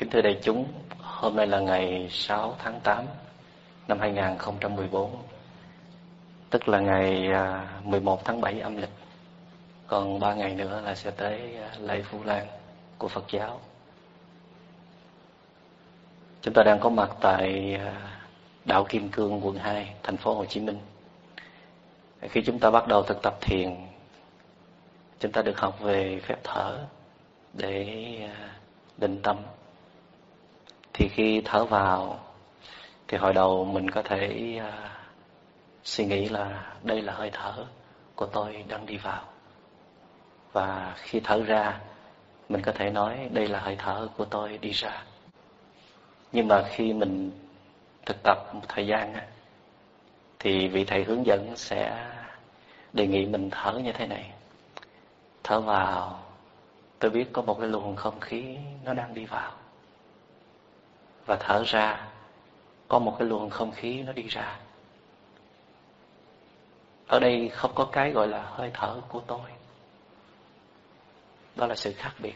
Kính thưa đại chúng, hôm nay là ngày 6 tháng 8 năm 2014, tức là ngày 11 tháng 7 âm lịch. Còn 3 ngày nữa là sẽ tới lễ Vu Lan của Phật giáo. Chúng ta đang có mặt tại đạo Kim Cương, quận 2, thành phố Hồ Chí Minh. Khi chúng ta bắt đầu thực tập thiền, chúng ta được học về phép thở để định tâm. Thì khi thở vào thì hồi đầu mình có thể suy nghĩ là đây là hơi thở của tôi đang đi vào. Và khi thở ra, mình có thể nói đây là hơi thở của tôi đi ra. Nhưng mà khi mình thực tập một thời gian thì vị thầy hướng dẫn sẽ đề nghị mình thở như thế này. Thở vào, tôi biết có một cái luồng không khí nó đang đi vào. Và thở ra, có một cái luồng không khí nó đi ra. Ở đây không có cái gọi là hơi thở của tôi. Đó là sự khác biệt.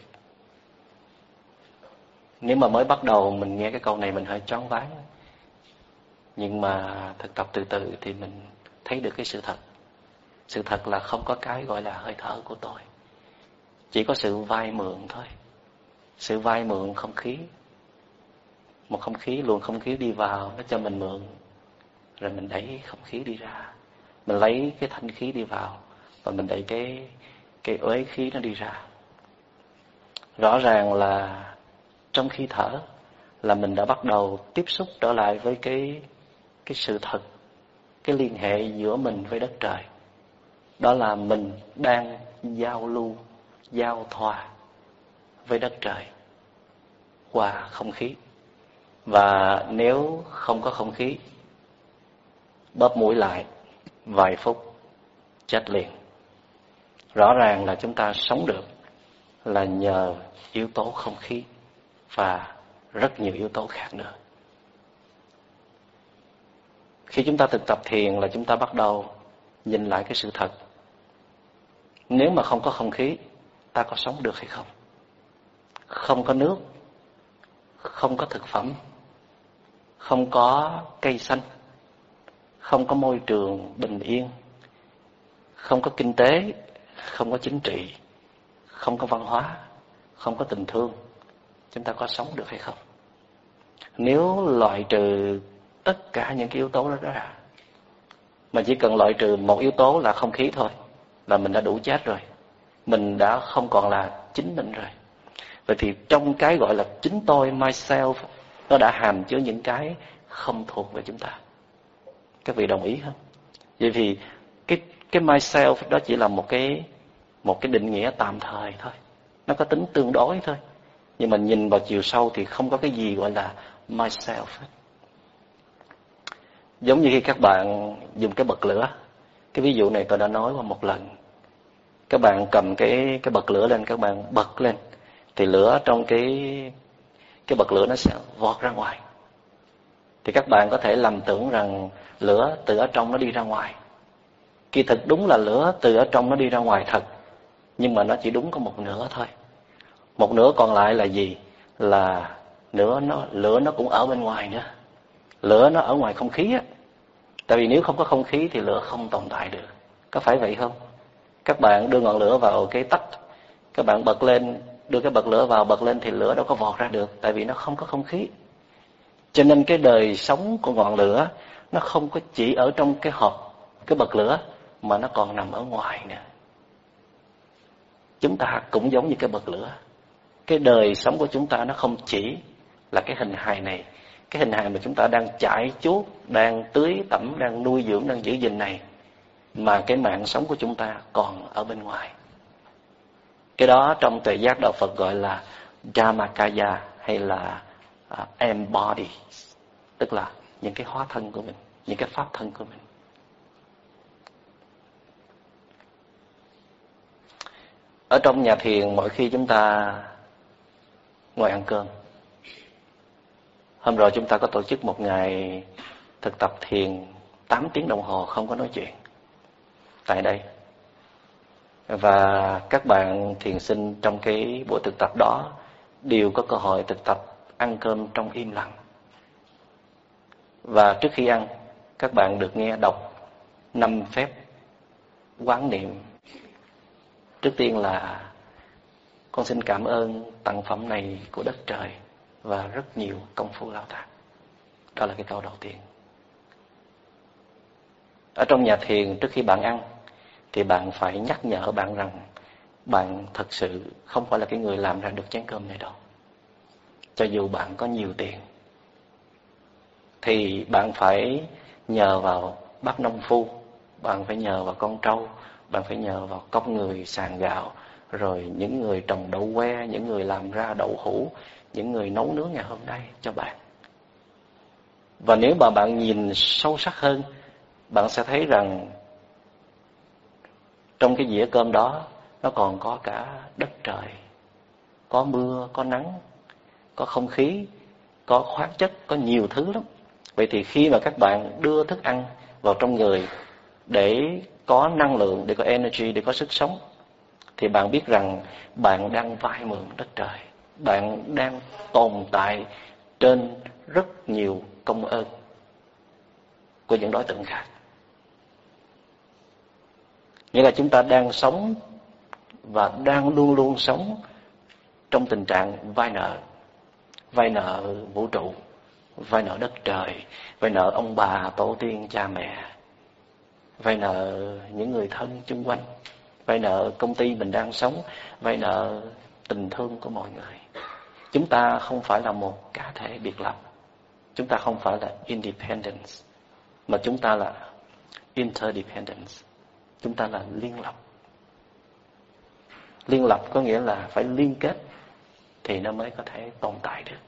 Nếu mà mới bắt đầu mình nghe cái câu này mình hơi choáng váng. Nhưng mà thực tập từ từ thì mình thấy được cái sự thật. Sự thật là không có cái gọi là hơi thở của tôi. Chỉ có sự vay mượn thôi. Sự vay mượn không khí. Một không khí, luồng không khí đi vào, nó cho mình mượn. Rồi mình đẩy không khí đi ra. Mình lấy cái thanh khí đi vào. Và mình đẩy cái uế khí nó đi ra. Rõ ràng là trong khi thở là mình đã bắt đầu tiếp xúc trở lại với cái sự thật, cái liên hệ giữa mình với đất trời. Đó là mình đang giao lưu, giao thoa với đất trời qua không khí. Và nếu không có không khí, bóp mũi lại vài phút, chết liền. Rõ ràng là chúng ta sống được là nhờ yếu tố không khí và rất nhiều yếu tố khác nữa. Khi chúng ta thực tập thiền là chúng ta bắt đầu nhìn lại cái sự thật. Nếu mà không có không khí, ta có sống được hay không? Không có nước, không có thực phẩm, không có cây xanh, không có môi trường bình yên, không có kinh tế, không có chính trị, không có văn hóa, không có tình thương, chúng ta có sống được hay không? Nếu loại trừ tất cả những cái yếu tố đó ra, mà chỉ cần loại trừ một yếu tố là không khí thôi, là mình đã đủ chết rồi. Mình đã không còn là chính mình rồi. Vậy thì trong cái gọi là chính tôi, myself, nó đã hàm chứa những cái không thuộc về chúng ta. Các vị đồng ý không? Vậy thì cái myself đó chỉ là một cái định nghĩa tạm thời thôi. Nó có tính tương đối thôi. Nhưng mà nhìn vào chiều sâu thì không có cái gì gọi là myself. Giống như khi các bạn dùng cái bật lửa. Cái ví dụ này tôi đã nói qua một lần. Các bạn cầm cái bật lửa lên, các bạn bật lên. Thì lửa trong cái bật lửa nó sẽ vọt ra ngoài. Thì các bạn có thể lầm tưởng rằng lửa từ ở trong nó đi ra ngoài. Kỳ thực đúng là lửa từ ở trong nó đi ra ngoài thật. Nhưng mà nó chỉ đúng có một nửa thôi. Một nửa còn lại là gì? Là lửa nó cũng ở bên ngoài nữa. Lửa nó ở ngoài không khí á. Tại vì nếu không có không khí thì lửa không tồn tại được. Có phải vậy không? Các bạn đưa ngọn lửa vào cái tách, các bạn bật lên, đưa cái bật lửa vào bật lên thì lửa đâu có vọt ra được. Tại vì nó không có không khí. Cho nên cái đời sống của ngọn lửa nó không có chỉ ở trong cái hộp, cái bật lửa, mà nó còn nằm ở ngoài nữa. Chúng ta cũng giống như cái bật lửa. Cái đời sống của chúng ta nó không chỉ là cái hình hài này. Cái hình hài mà chúng ta đang chải chuốt, đang tưới tẩm, đang nuôi dưỡng, đang giữ gìn này. Mà cái mạng sống của chúng ta còn ở bên ngoài. Cái đó trong tuệ giác đạo Phật gọi là Dhammakaya hay là embody. Tức là những cái hóa thân của mình, những cái pháp thân của mình. Ở trong nhà thiền mỗi khi chúng ta ngồi ăn cơm. Hôm rồi chúng ta có tổ chức một ngày thực tập thiền 8 tiếng đồng hồ không có nói chuyện tại đây. Và các bạn thiền sinh trong cái buổi thực tập đó đều có cơ hội thực tập ăn cơm trong im lặng. Và trước khi ăn, các bạn được nghe đọc 5 phép quán niệm. Trước tiên là con xin cảm ơn tặng phẩm này của đất trời và rất nhiều công phu lao tác. Đó là cái câu đầu tiên. Ở trong nhà thiền, trước khi bạn ăn thì bạn phải nhắc nhở bạn rằng bạn thật sự không phải là cái người làm ra được chén cơm này đâu. Cho dù bạn có nhiều tiền thì bạn phải nhờ vào bác nông phu, bạn phải nhờ vào con trâu, bạn phải nhờ vào công người sàng gạo, rồi những người trồng đậu que, những người làm ra đậu hũ, những người nấu nướng ngày hôm nay cho bạn. Và nếu mà bạn nhìn sâu sắc hơn, bạn sẽ thấy rằng trong cái dĩa cơm đó nó còn có cả đất trời, có mưa, có nắng, có không khí, có khoáng chất, có nhiều thứ lắm. Vậy thì khi mà các bạn đưa thức ăn vào trong người để có năng lượng, để có energy, để có sức sống, thì bạn biết rằng bạn đang vay mượn đất trời. Bạn đang tồn tại trên rất nhiều công ơn của những đối tượng khác. Nghĩa là chúng ta đang sống và đang luôn luôn sống trong tình trạng vay nợ. Vay nợ vũ trụ, vay nợ đất trời, vay nợ ông bà, tổ tiên, cha mẹ, vay nợ những người thân chung quanh, vay nợ công ty mình đang sống, vay nợ tình thương của mọi người. Chúng ta không phải là một cá thể biệt lập. Chúng ta không phải là independence, mà chúng ta là interdependence. Chúng ta là liên lập. Liên lập có nghĩa là phải liên kết thì nó mới có thể tồn tại được.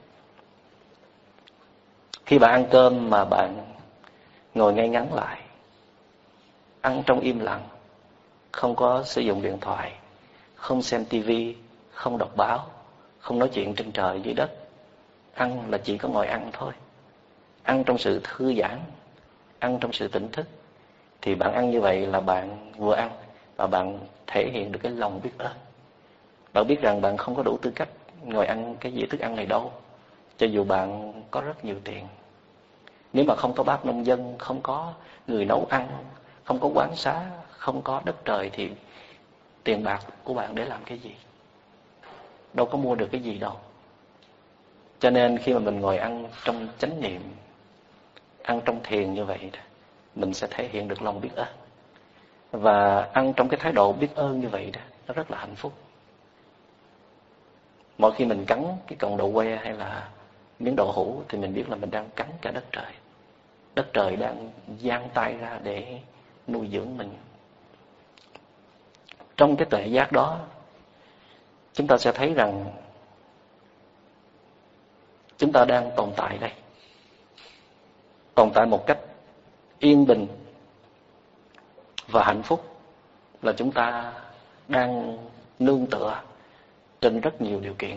Khi bạn ăn cơm mà bạn ngồi ngay ngắn lại, ăn trong im lặng, không có sử dụng điện thoại, không xem tivi, không đọc báo, không nói chuyện trên trời dưới đất, ăn là chỉ có ngồi ăn thôi, ăn trong sự thư giãn, ăn trong sự tỉnh thức, thì bạn ăn như vậy là bạn vừa ăn và bạn thể hiện được cái lòng biết ơn. Bạn biết rằng bạn không có đủ tư cách ngồi ăn cái dĩa thức ăn này đâu, cho dù bạn có rất nhiều tiền. Nếu mà không có bác nông dân, không có người nấu ăn, không có quán xá, không có đất trời thì tiền bạc của bạn để làm cái gì? Đâu có mua được cái gì đâu. Cho nên khi mà mình ngồi ăn trong chánh niệm, ăn trong thiền như vậy, mình sẽ thể hiện được lòng biết ơn. Và ăn trong cái thái độ biết ơn như vậy đó, nó rất là hạnh phúc. Mỗi khi mình cắn cái cọng đậu que hay là miếng đậu hũ thì mình biết là mình đang cắn cả đất trời. Đất trời đang giang tay ra để nuôi dưỡng mình. Trong cái tuệ giác đó, chúng ta sẽ thấy rằng chúng ta đang tồn tại đây. Tồn tại một cách yên bình và hạnh phúc là chúng ta đang nương tựa trên rất nhiều điều kiện.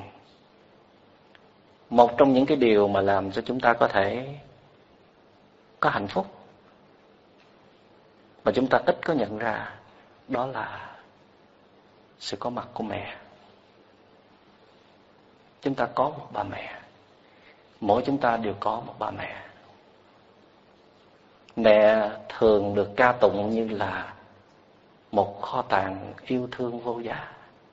Một trong những cái điều mà làm cho chúng ta có thể có hạnh phúc mà chúng ta ít có nhận ra, đó là sự có mặt của mẹ. Chúng ta có một bà mẹ. Mỗi chúng ta đều có một bà mẹ. Mẹ thường được ca tụng như là một kho tàng yêu thương vô giá.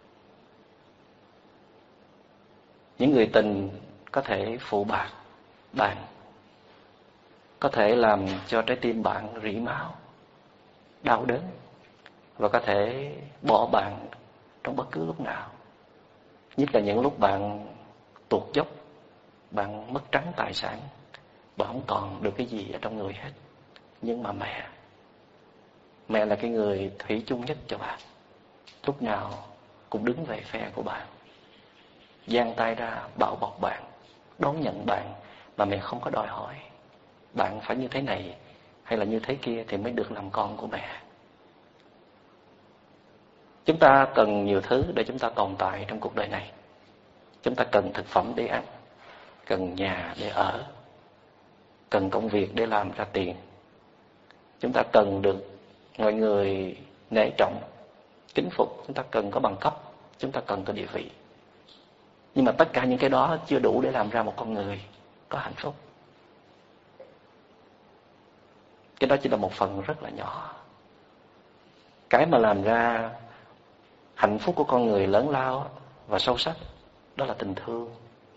Những người tình có thể phụ bạc bạn, có thể làm cho trái tim bạn rỉ máu, đau đớn, và có thể bỏ bạn trong bất cứ lúc nào. Nhất là những lúc bạn tuột dốc, bạn mất trắng tài sản, bạn không còn được cái gì ở trong người hết. Nhưng mà mẹ là cái người thủy chung nhất cho bạn. Lúc nào cũng đứng về phe của bạn, giang tay ra bảo bọc bạn, đón nhận bạn, mà mẹ không có đòi hỏi bạn phải như thế này hay là như thế kia thì mới được làm con của mẹ. Chúng ta cần nhiều thứ để chúng ta tồn tại trong cuộc đời này. Chúng ta cần thực phẩm để ăn, cần nhà để ở, cần công việc để làm ra tiền. Chúng ta cần được mọi người nể trọng, kính phục. Chúng ta cần có bằng cấp, chúng ta cần có địa vị. Nhưng mà tất cả những cái đó chưa đủ để làm ra một con người có hạnh phúc. Cái đó chỉ là một phần rất là nhỏ. Cái mà làm ra hạnh phúc của con người lớn lao và sâu sắc, đó là tình thương.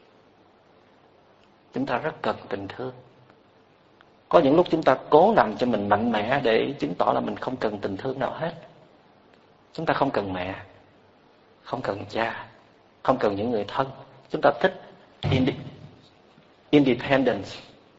Chúng ta rất cần tình thương. Có những lúc chúng ta cố làm cho mình mạnh mẽ để chứng tỏ là mình không cần tình thương nào hết. Chúng ta không cần mẹ, không cần cha, không cần những người thân. Chúng ta thích independence,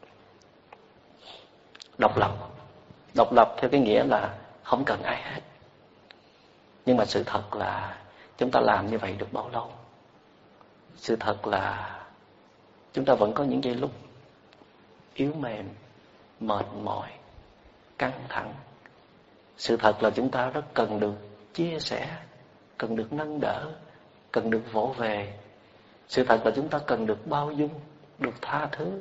độc lập. Độc lập theo cái nghĩa là không cần ai hết. Nhưng mà sự thật là chúng ta làm như vậy được bao lâu? Sự thật là chúng ta vẫn có những giây lúc yếu mềm, mệt mỏi, căng thẳng. Sự thật là chúng ta rất cần được chia sẻ, cần được nâng đỡ, cần được vỗ về. Sự thật là chúng ta cần được bao dung, được tha thứ.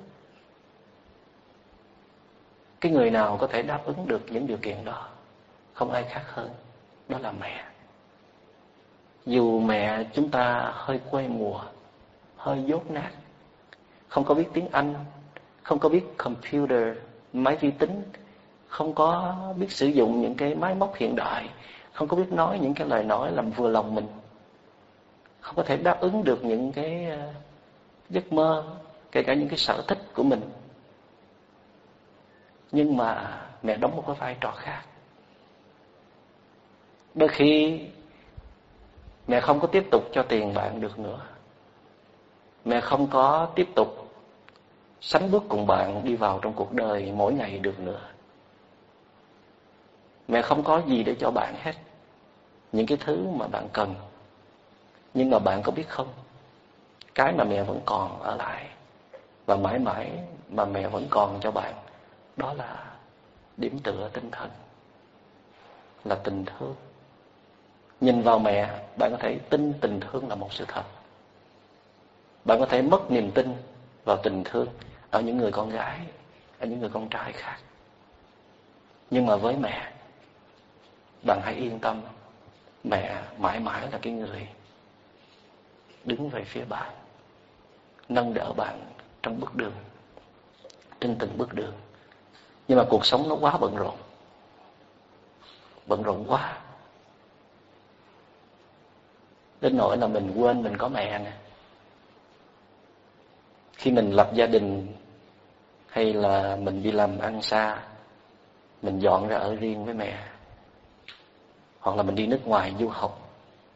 Cái người nào có thể đáp ứng được những điều kiện đó, không ai khác hơn, đó là mẹ. Dù mẹ chúng ta hơi quê mùa, hơi dốt nát, không có biết tiếng Anh, không có biết computer, máy vi tính, không có biết sử dụng những cái máy móc hiện đại, không có biết nói những cái lời nói làm vừa lòng mình, không có thể đáp ứng được những cái giấc mơ, kể cả những cái sở thích của mình. Nhưng mà mẹ đóng một cái vai trò khác. Đôi khi mẹ không có tiếp tục cho tiền bạn được nữa. Mẹ không có tiếp tục sánh bước cùng bạn đi vào trong cuộc đời mỗi ngày được nữa. Mẹ không có gì để cho bạn hết, những cái thứ mà bạn cần. Nhưng mà bạn có biết không, cái mà mẹ vẫn còn ở lại và mãi mãi mà mẹ vẫn còn cho bạn, đó là điểm tựa tinh thần, là tình thương. Nhìn vào mẹ, bạn có thể tin tình thương là một sự thật. Bạn có thể mất niềm tin vào tình thương ở những người con gái, ở những người con trai khác. Nhưng mà với mẹ, bạn hãy yên tâm, mẹ mãi mãi là cái người đứng về phía bạn, nâng đỡ bạn trong bước đường, trên từng bước đường. Nhưng mà cuộc sống nó quá bận rộn quá, đến nỗi là mình quên mình có mẹ nè. Khi mình lập gia đình hay là mình đi làm ăn xa, mình dọn ra ở riêng với mẹ, hoặc là mình đi nước ngoài du học,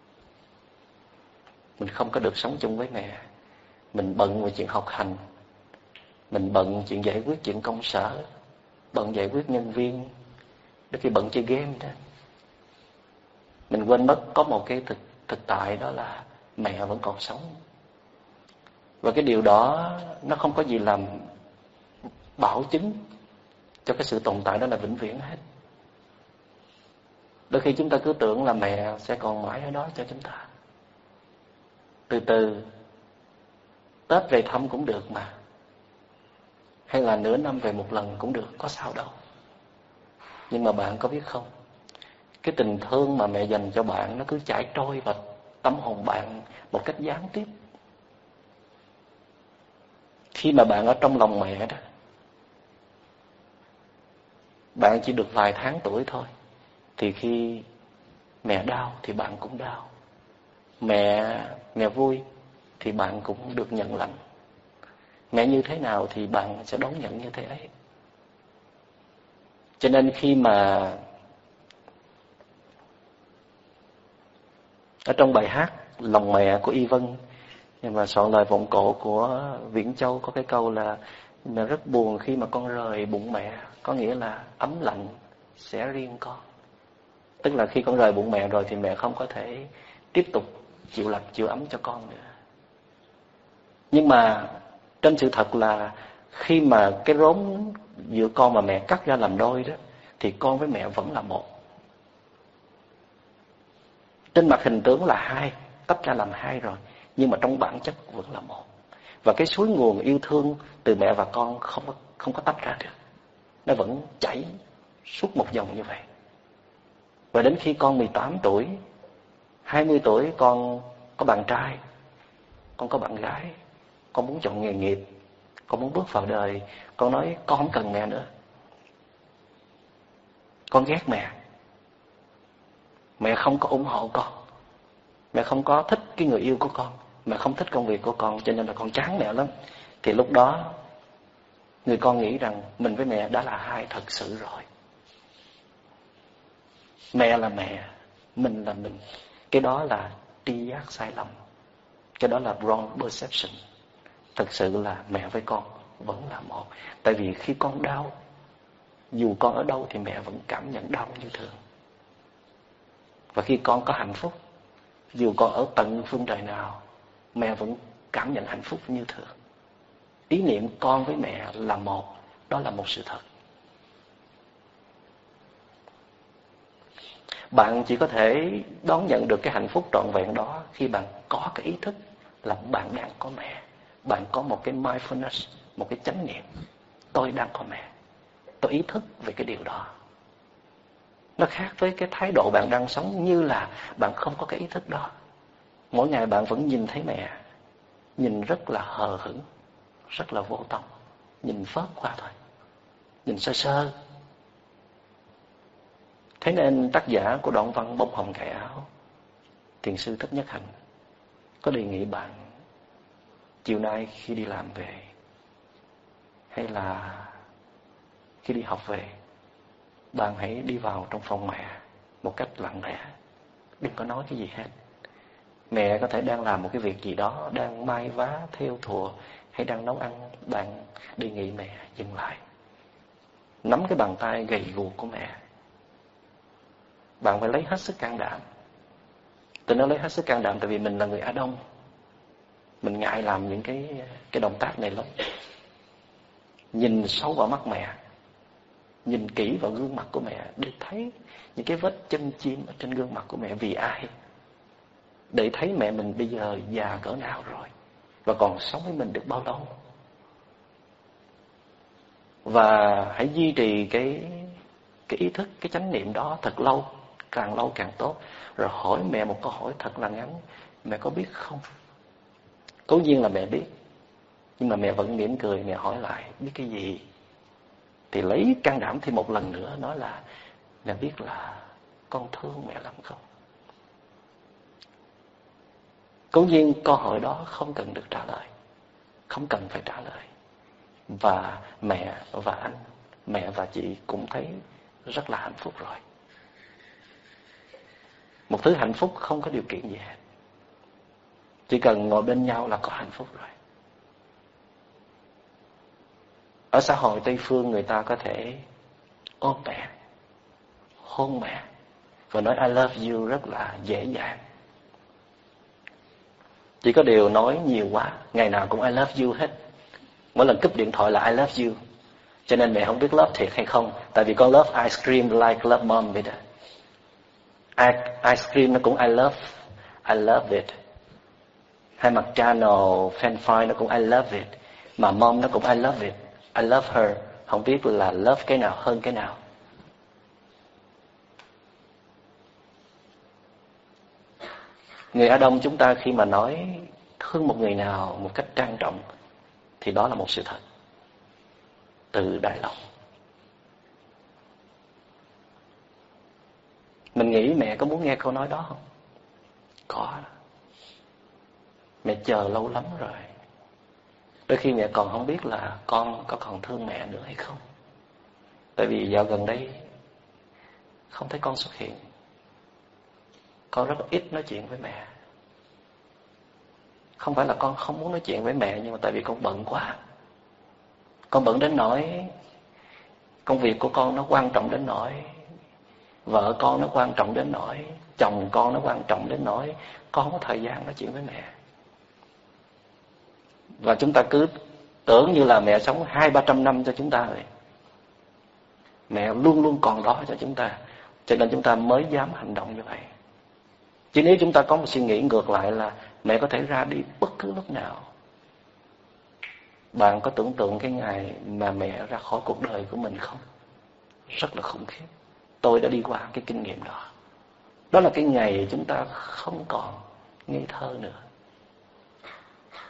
mình không có được sống chung với mẹ. Mình bận về chuyện học hành, mình bận chuyện giải quyết chuyện công sở, bận giải quyết nhân viên, đôi khi bận chơi game đó. Mình quên mất có một cái thực tại, đó là mẹ vẫn còn sống. Và cái điều đó nó không có gì làm bảo chứng cho cái sự tồn tại đó là vĩnh viễn hết. Đôi khi chúng ta cứ tưởng là mẹ sẽ còn mãi ở đó cho chúng ta. Từ từ Tết về thăm cũng được mà, hay là nửa năm về một lần cũng được, có sao đâu. Nhưng mà bạn có biết không, cái tình thương mà mẹ dành cho bạn nó cứ chảy trôi vào tâm hồn bạn một cách gián tiếp. Khi mà bạn ở trong lòng mẹ đó, bạn chỉ được vài tháng tuổi thôi, thì khi mẹ đau thì bạn cũng đau. Mẹ vui thì bạn cũng được nhận lãnh. Mẹ như thế nào thì bạn sẽ đón nhận như thế ấy. Cho nên khi mà ở trong bài hát Lòng Mẹ của Y Vân, nhưng mà soạn lời vọng cổ của Viễn Châu, có cái câu là mẹ rất buồn khi mà con rời bụng mẹ, có nghĩa là ấm lạnh sẽ riêng con. Tức là khi con rời bụng mẹ rồi thì mẹ không có thể tiếp tục chịu lạnh chịu ấm cho con nữa. Nhưng mà trên sự thật là khi mà cái rốn giữa con và mẹ cắt ra làm đôi đó, thì con với mẹ vẫn là một. Trên mặt hình tướng là hai, tách ra làm hai rồi, nhưng mà trong bản chất vẫn là một. Và cái suối nguồn yêu thương từ mẹ và con không có tách ra được, nó vẫn chảy suốt một dòng như vậy. Và đến khi con 18 tuổi, 20 tuổi con có bạn trai, con có bạn gái, con muốn chọn nghề nghiệp, con muốn bước vào đời, con nói con không cần mẹ nữa. Con ghét mẹ. Mẹ không có ủng hộ con. Mẹ không có thích cái người yêu của con. Mẹ không thích công việc của con, cho nên là con chán mẹ lắm. Thì lúc đó người con nghĩ rằng mình với mẹ đã là hai thật sự rồi. Mẹ là mẹ, mình là mình. Cái đó là tri giác sai lầm. Cái đó là wrong perception. Thật sự là mẹ với con vẫn là một. Tại vì khi con đau, dù con ở đâu thì mẹ vẫn cảm nhận đau như thường. Và khi con có hạnh phúc, dù con ở tận phương trời nào, mẹ vẫn cảm nhận hạnh phúc như thường. Ý niệm con với mẹ là một, đó là một sự thật. Bạn chỉ có thể đón nhận được cái hạnh phúc trọn vẹn đó khi bạn có cái ý thức là bạn đang có mẹ. Bạn có một cái mindfulness, một cái chánh niệm. Tôi đang có mẹ. Tôi ý thức về cái điều đó. Nó khác với cái thái độ bạn đang sống như là bạn không có cái ý thức đó. Mỗi ngày bạn vẫn nhìn thấy mẹ, nhìn rất là hờ hững, rất là vô tâm, nhìn phớt qua thôi, nhìn sơ sơ. Thế nên tác giả của đoạn văn Bông Hồng Cài Áo, Thiền sư Thích Nhất Hạnh, có đề nghị bạn chiều nay khi đi làm về hay là khi đi học về, bạn hãy đi vào trong phòng mẹ một cách lặng lẽ, đừng có nói cái gì hết. Mẹ có thể đang làm một cái việc gì đó, đang may vá, thêu thùa hay đang nấu ăn. Bạn đề nghị mẹ dừng lại, nắm cái bàn tay gầy guộc của mẹ. Bạn phải lấy hết sức can đảm. Tôi nói lấy hết sức can đảm tại vì mình là người Á Đông, mình ngại làm những cái động tác này lắm. Nhìn sâu vào mắt mẹ, nhìn kỹ vào gương mặt của mẹ để thấy những cái vết chân chim ở trên gương mặt của mẹ vì ai. Để thấy mẹ mình bây giờ già cỡ nào rồi và còn sống với mình được bao lâu. Và hãy duy trì cái ý thức, cái chánh niệm đó thật lâu càng tốt. Rồi hỏi mẹ một câu hỏi thật là ngắn: mẹ có biết không? Cố nhiên là mẹ biết, nhưng mà mẹ vẫn mỉm cười. Mẹ hỏi lại: biết cái gì? Thì lấy can đảm thêm một lần nữa nói là: mẹ biết là con thương mẹ lắm không? Cố nhiên câu hỏi đó không cần được trả lời, không cần phải trả lời. Và mẹ và anh, mẹ và chị cũng thấy rất là hạnh phúc rồi. Một thứ hạnh phúc không có điều kiện gì hết. Chỉ cần ngồi bên nhau là có hạnh phúc rồi. Ở xã hội Tây Phương, người ta có thể ôm mẹ, hôn mẹ và nói I love you rất là dễ dàng. Chỉ có điều nói nhiều quá, ngày nào cũng I love you hết. Mỗi lần cúp điện thoại là I love you. Cho nên mẹ không biết love thiệt hay không. Tại vì con love ice cream like love mom vậy đó. Ice cream nó cũng I love it. Hay McDonald's, French fry nó cũng I love it. Mà mom nó cũng I love it, I love her. Không biết là love cái nào hơn cái nào. Người Á Đông chúng ta khi mà nói thương một người nào một cách trang trọng thì đó là một sự thật, từ đáy lòng. Mình nghĩ mẹ có muốn nghe câu nói đó không? Có. Mẹ chờ lâu lắm rồi. Đôi khi mẹ còn không biết là con có còn thương mẹ nữa hay không. Tại vì dạo gần đây không thấy con xuất hiện. Con rất ít nói chuyện với mẹ. Không phải là con không muốn nói chuyện với mẹ, nhưng mà tại vì con bận quá. Con bận đến nỗi công việc của con nó quan trọng đến nỗi, vợ con nó quan trọng đến nỗi, chồng con nó quan trọng đến nỗi con không có thời gian nói chuyện với mẹ. Và chúng ta cứ tưởng như là mẹ sống 200-300 năm cho chúng ta rồi. Mẹ luôn luôn còn đó cho chúng ta, cho nên chúng ta mới dám hành động như vậy. Chứ nếu chúng ta có một suy nghĩ ngược lại là mẹ có thể ra đi bất cứ lúc nào. Bạn có tưởng tượng cái ngày mà mẹ ra khỏi cuộc đời của mình không? Rất là khủng khiếp. Tôi đã đi qua cái kinh nghiệm đó. Đó là cái ngày chúng ta không còn ngây thơ nữa.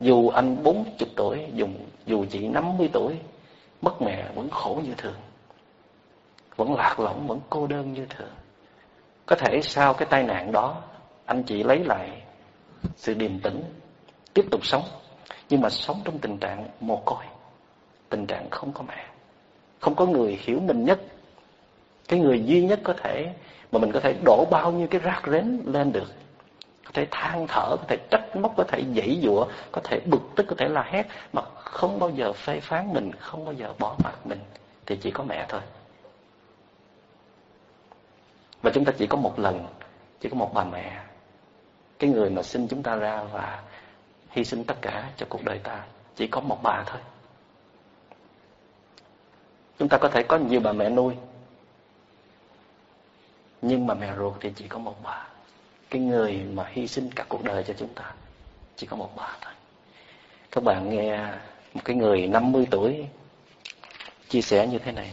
Dù anh 40 tuổi, dù chị 50 tuổi, mất mẹ vẫn khổ như thường, vẫn lạc lõng, vẫn cô đơn như thường. Có thể sau cái tai nạn đó anh chị lấy lại sự điềm tĩnh, tiếp tục sống, nhưng mà sống trong tình trạng mồ côi, tình trạng không có mẹ, không có người hiểu mình nhất. Cái người duy nhất có thể mà mình có thể đổ bao nhiêu cái rác rến lên được, có thể than thở, có thể trách móc, có thể giãy giụa, có thể bực tức, có thể la hét, mà không bao giờ phê phán mình, không bao giờ bỏ mặc mình, thì chỉ có mẹ thôi. Và chúng ta chỉ có một lần, chỉ có một bà mẹ, cái người mà sinh chúng ta ra và hy sinh tất cả cho cuộc đời ta, chỉ có một bà thôi. Chúng ta có thể có nhiều bà mẹ nuôi, nhưng mà mẹ ruột thì chỉ có một bà. Cái người mà hy sinh cả cuộc đời cho chúng ta chỉ có một bà thôi. Các bạn nghe một cái người 50 tuổi chia sẻ như thế này: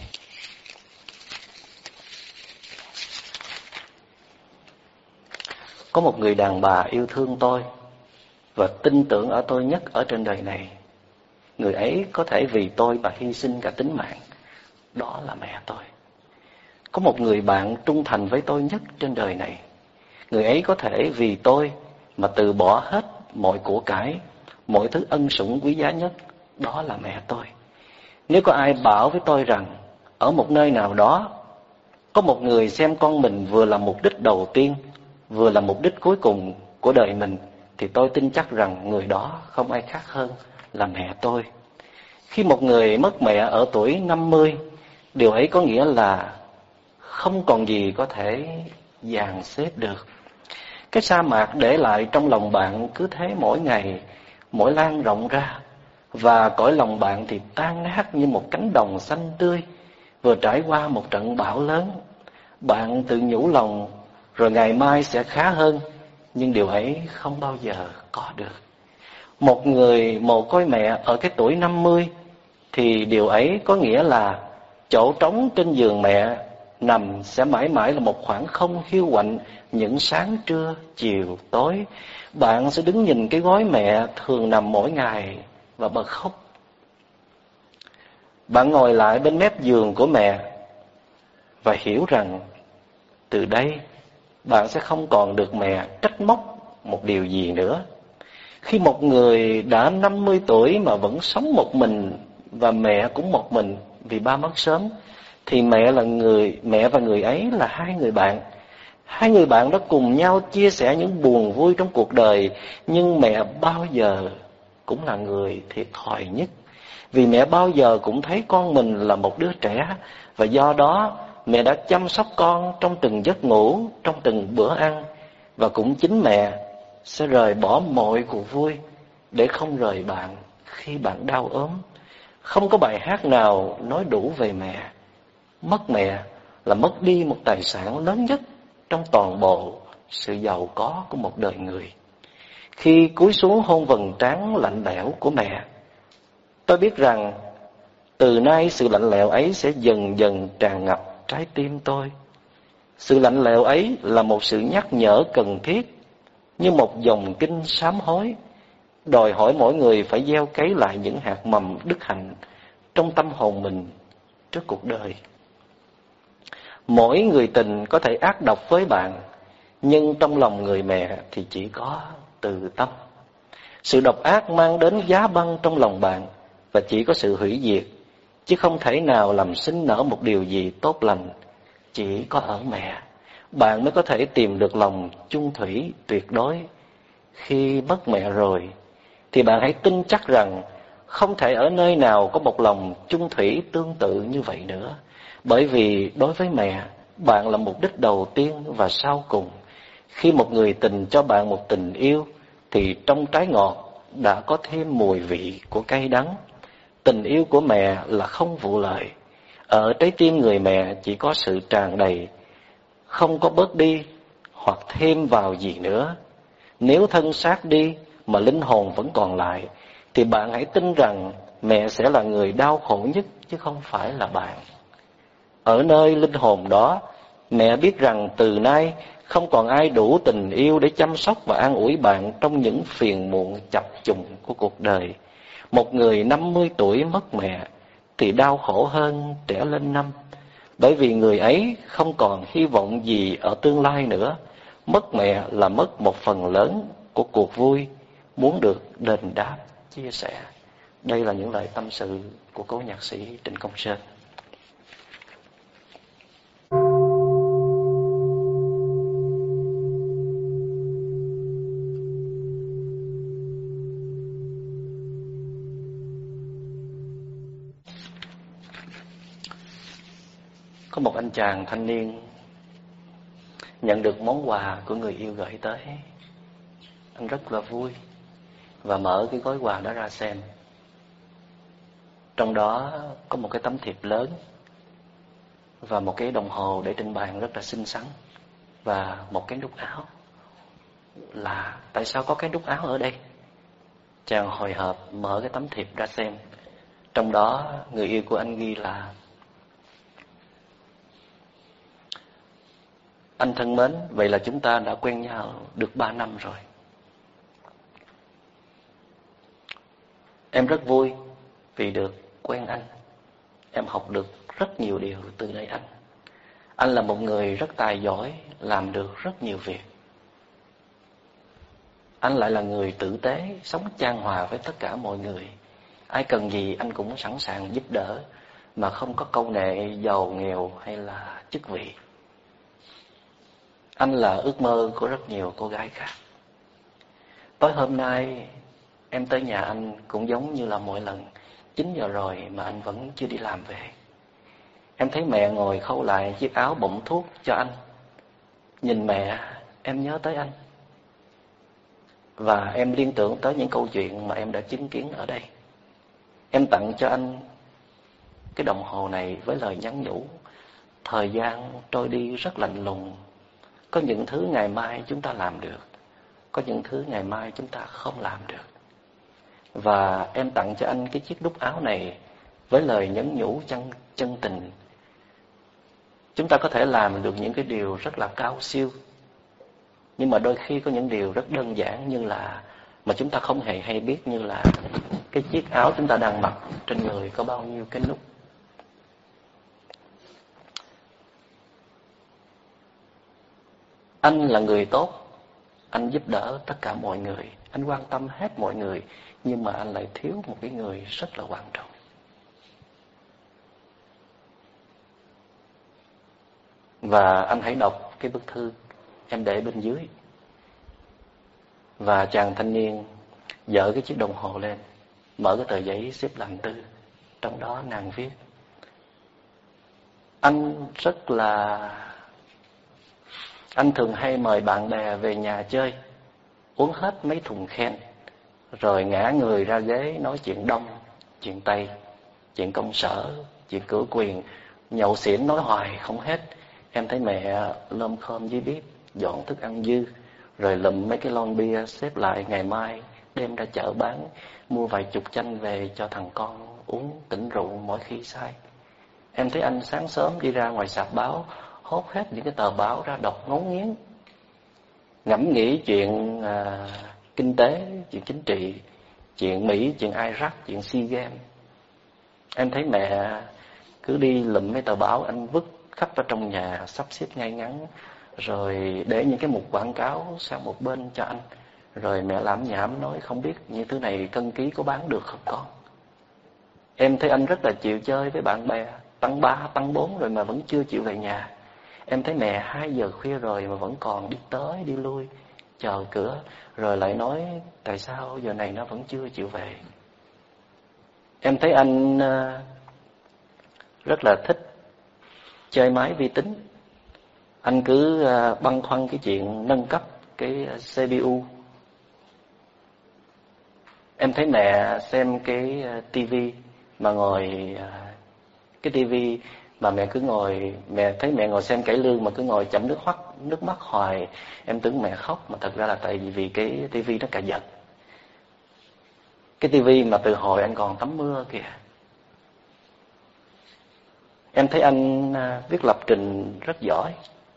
có một người đàn bà yêu thương tôi và tin tưởng ở tôi nhất ở trên đời này. Người ấy có thể vì tôi mà hy sinh cả tính mạng. Đó là mẹ tôi. Có một người bạn trung thành với tôi nhất trên đời này. Người ấy có thể vì tôi mà từ bỏ hết mọi của cải, mọi thứ ân sủng quý giá nhất. Đó là mẹ tôi. Nếu có ai bảo với tôi rằng ở một nơi nào đó có một người xem con mình vừa là mục đích đầu tiên, vừa là mục đích cuối cùng của đời mình, thì tôi tin chắc rằng người đó không ai khác hơn là mẹ tôi. Khi một người mất mẹ ở tuổi 50, điều ấy có nghĩa là không còn gì có thể dàn xếp được. Cái sa mạc để lại trong lòng bạn cứ thế mỗi ngày mỗi lan rộng ra, và cõi lòng bạn thì tan nát như một cánh đồng xanh tươi vừa trải qua một trận bão lớn. Bạn tự nhủ lòng rồi ngày mai sẽ khá hơn, nhưng điều ấy không bao giờ có được. Một người mồ côi mẹ ở cái tuổi 50 thì điều ấy có nghĩa là chỗ trống trên giường mẹ nằm sẽ mãi mãi là một khoảng không hiu quạnh những sáng trưa, chiều, tối. Bạn sẽ đứng nhìn cái gối mẹ thường nằm mỗi ngày và bật khóc. Bạn ngồi lại bên mép giường của mẹ và hiểu rằng từ đây bạn sẽ không còn được mẹ trách móc một điều gì nữa. Khi một người đã 50 tuổi mà vẫn sống một mình và mẹ cũng một mình vì ba mất sớm, thì mẹ và người ấy là hai người bạn. Hai người bạn đã cùng nhau chia sẻ những buồn vui trong cuộc đời, nhưng mẹ bao giờ cũng là người thiệt thòi nhất. Vì mẹ bao giờ cũng thấy con mình là một đứa trẻ, và do đó mẹ đã chăm sóc con trong từng giấc ngủ, trong từng bữa ăn. Và cũng chính mẹ sẽ rời bỏ mọi cuộc vui để không rời bạn khi bạn đau ốm. Không có bài hát nào nói đủ về mẹ. Mất mẹ là mất đi một tài sản lớn nhất trong toàn bộ sự giàu có của một đời người. Khi cúi xuống hôn vầng trán lạnh lẽo của mẹ, tôi biết rằng từ nay sự lạnh lẽo ấy sẽ dần dần tràn ngập trái tim tôi. Sự lạnh lẽo ấy là một sự nhắc nhở cần thiết, như một dòng kinh sám hối, đòi hỏi mỗi người phải gieo cấy lại những hạt mầm đức hạnh trong tâm hồn mình trước cuộc đời. Mỗi người tình có thể ác độc với bạn, nhưng trong lòng người mẹ thì chỉ có từ tâm. Sự độc ác mang đến giá băng trong lòng bạn và chỉ có sự hủy diệt, chứ không thể nào làm sinh nở một điều gì tốt lành. Chỉ có ở mẹ, bạn mới có thể tìm được lòng chung thủy tuyệt đối. Khi mất mẹ rồi, thì bạn hãy tin chắc rằng không thể ở nơi nào có một lòng chung thủy tương tự như vậy nữa. Bởi vì đối với mẹ, bạn là mục đích đầu tiên và sau cùng. Khi một người tình cho bạn một tình yêu, thì trong trái ngọt đã có thêm mùi vị của cay đắng. Tình yêu của mẹ là không vụ lợi. Ở trái tim người mẹ chỉ có sự tràn đầy, không có bớt đi hoặc thêm vào gì nữa. Nếu thân xác đi mà linh hồn vẫn còn lại, thì bạn hãy tin rằng mẹ sẽ là người đau khổ nhất chứ không phải là bạn. Ở nơi linh hồn đó Mẹ biết rằng từ nay không còn ai đủ tình yêu để chăm sóc và an ủi bạn trong những phiền muộn chập trùng của cuộc đời. Một người 50 tuổi mất mẹ thì đau khổ hơn trẻ lên năm, bởi vì người ấy không còn hy vọng gì ở tương lai nữa. Mất mẹ là mất một phần lớn của cuộc vui, muốn được đền đáp, chia sẻ. Đây là những lời tâm sự của cố nhạc sĩ Trịnh Công Sơn. Có một anh chàng thanh niên nhận được món quà của người yêu gửi tới. Anh rất là vui và mở cái gói quà đó ra xem. Trong đó có một cái tấm thiệp lớn và một cái đồng hồ để trên bàn rất là xinh xắn và một cái nút áo. Là tại sao có cái nút áo ở đây? Chàng hồi hộp mở cái tấm thiệp ra xem. Trong đó người yêu của anh ghi là: anh thân mến, vậy là chúng ta đã quen nhau được 3 năm rồi. Em rất vui vì được quen anh. Em học được rất nhiều điều từ nơi anh. Anh là một người rất tài giỏi, làm được rất nhiều việc. Anh lại là người tử tế, sống chan hòa với tất cả mọi người. Ai cần gì anh cũng sẵn sàng giúp đỡ, mà không có câu nệ giàu nghèo hay là chức vị. Anh là ước mơ của rất nhiều cô gái khác. Tối hôm nay em tới nhà anh cũng giống như là mỗi lần, 9 giờ rồi mà anh vẫn chưa đi làm về. Em thấy mẹ ngồi khâu lại chiếc áo bọng thuốc cho anh. Nhìn mẹ, em nhớ tới anh. Và em liên tưởng tới những câu chuyện mà em đã chứng kiến ở đây. Em tặng cho anh cái đồng hồ này với lời nhắn nhủ: thời gian trôi đi rất lạnh lùng. Có những thứ ngày mai chúng ta làm được, có những thứ ngày mai chúng ta không làm được. Và em tặng cho anh cái chiếc nút áo này với lời nhắn nhủ chân tình. Chúng ta có thể làm được những cái điều rất là cao siêu, nhưng mà đôi khi có những điều rất đơn giản như là mà chúng ta không hề hay biết, như là cái chiếc áo chúng ta đang mặc trên người có bao nhiêu cái nút. Anh là người tốt, anh giúp đỡ tất cả mọi người, anh quan tâm hết mọi người, nhưng mà anh lại thiếu một cái người rất là quan trọng. Và anh hãy đọc cái bức thư em để bên dưới. Và chàng thanh niên dở cái chiếc đồng hồ lên, mở cái tờ giấy xếp làm tư. Trong đó nàng viết: Anh thường hay mời bạn bè về nhà chơi, uống hết mấy thùng khen, rồi ngã người ra ghế nói chuyện đông, chuyện tây, chuyện công sở, chuyện cửa quyền, nhậu xỉn nói hoài không hết. Em thấy mẹ lơm khom dưới bếp, dọn thức ăn dư, rồi lụm mấy cái lon bia xếp lại ngày mai đem ra chợ bán, mua vài chục chanh về cho thằng con uống tỉnh rượu mỗi khi say. Em thấy anh sáng sớm đi ra ngoài sạp báo, hốt hết những cái tờ báo ra đọc ngấu nghiến, ngẫm nghĩ chuyện kinh tế, chuyện chính trị, chuyện Mỹ, chuyện Iraq, chuyện SEA Games. Em thấy mẹ cứ đi lụm mấy tờ báo, anh vứt khắp ở trong nhà, sắp xếp ngay ngắn, rồi để những cái mục quảng cáo sang một bên cho anh. Rồi mẹ làm nhảm nói không biết những thứ này cân ký có bán được không con. Em thấy anh rất là chịu chơi với bạn bè, tăng 3, tăng 4 rồi mà vẫn chưa chịu về nhà. Em thấy mẹ 2 giờ khuya rồi mà vẫn còn đi tới đi lui, chờ cửa, rồi lại nói tại sao giờ này nó vẫn chưa chịu về. Em thấy anh rất là thích chơi máy vi tính. Anh cứ băn khoăn cái chuyện nâng cấp cái CPU. Em thấy mẹ xem cái tivi mà ngồi cái tivi mà mẹ cứ ngồi, mẹ thấy mẹ ngồi xem cải lương mà cứ ngồi chậm nước mắt hoài. Em tưởng mẹ khóc mà thật ra là tại vì cái tivi nó cà giật. Cái tivi mà từ hồi anh còn tắm mưa kìa. Em thấy anh viết lập trình rất giỏi,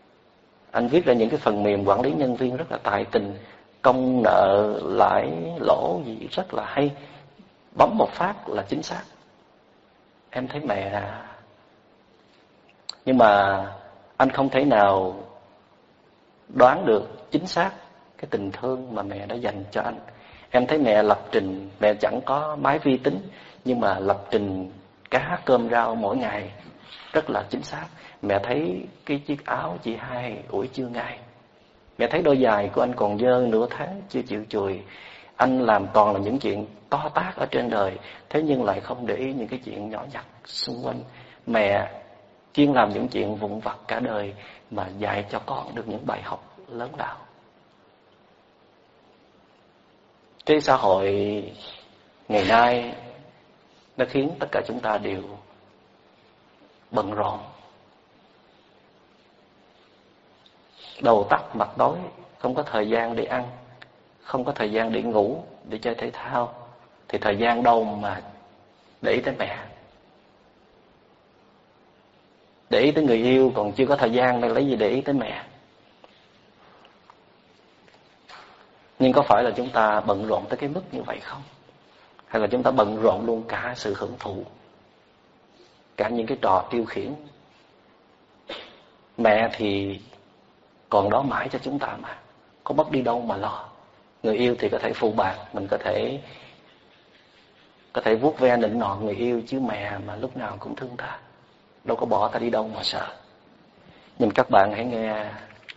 Anh viết ra những cái phần mềm quản lý nhân viên rất là tài tình, công nợ lãi lỗ gì rất là hay, bấm một phát là chính xác. Em thấy mẹ, nhưng mà anh không thể nào đoán được chính xác cái tình thương mà mẹ đã dành cho anh. Em thấy mẹ lập trình, mẹ chẳng có máy vi tính, nhưng mà lập trình cá cơm rau mỗi ngày rất là chính xác. Mẹ thấy cái chiếc áo chị Hai ủi chưa ngay. Mẹ thấy đôi giày của anh còn dơ nửa tháng chưa chịu chùi. Anh làm toàn là những chuyện to tát ở trên đời, thế nhưng lại không để ý những cái chuyện nhỏ nhặt xung quanh. Mẹ chuyên làm những chuyện vụn vặt cả đời mà dạy cho con được những bài học lớn lao. Cái xã hội ngày nay nó khiến tất cả chúng ta đều bận rộn, đầu tắt mặt tối, không có thời gian để ăn, không có thời gian để ngủ, để chơi thể thao, thì thời gian đâu mà để ý tới mẹ. Để ý tới người yêu còn chưa có thời gian, nên lấy gì để ý tới mẹ. Nhưng có phải là chúng ta bận rộn tới cái mức như vậy không? Hay là chúng ta bận rộn luôn cả sự hưởng thụ, cả những cái trò tiêu khiển? Mẹ thì còn đó mãi cho chúng ta mà, có mất đi đâu mà lo. Người yêu thì có thể phụ bạc, mình có thể vuốt ve nịnh nọt người yêu, chứ mẹ mà lúc nào cũng thương ta, đâu có bỏ ta đi đâu mà sợ. Nhưng các bạn hãy nghe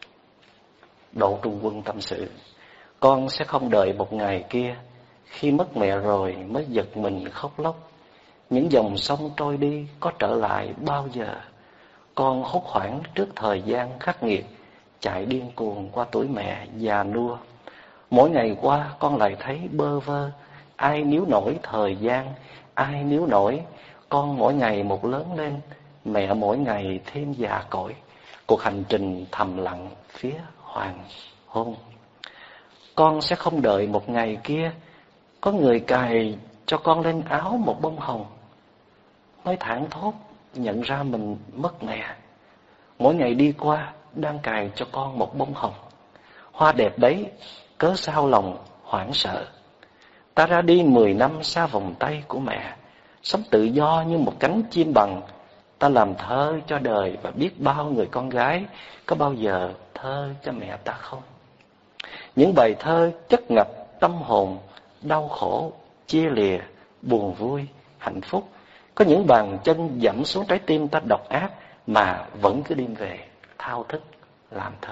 Đỗ Trung Quân tâm sự. Con sẽ không đợi một ngày kia, khi mất mẹ rồi mới giật mình khóc lóc. Những dòng sông trôi đi có trở lại bao giờ? Con hốt hoảng trước thời gian khắc nghiệt, chạy điên cuồng qua tuổi mẹ già nua. Mỗi ngày qua con lại thấy bơ vơ, ai níu nổi thời gian, ai níu nổi. Con mỗi ngày một lớn lên, mẹ mỗi ngày thêm già cỗi. Cuộc hành trình thầm lặng phía hoàng hôn. Con sẽ không đợi một ngày kia, có người cài cho con lên áo một bông hồng, mới thảng thốt nhận ra mình mất mẹ. Mỗi ngày đi qua đang cài cho con một bông hồng. Hoa đẹp đấy, cớ sao lòng hoảng sợ. Ta ra đi 10 năm xa vòng tay của mẹ, sống tự do như một cánh chim bằng. Ta làm thơ cho đời và biết bao người con gái, có bao giờ thơ cho mẹ ta không? Những bài thơ chất ngập tâm hồn, đau khổ, chia lìa, buồn vui, hạnh phúc. Có những bàn chân dẫm xuống trái tim ta độc ác, mà vẫn cứ đêm về thao thức làm thơ.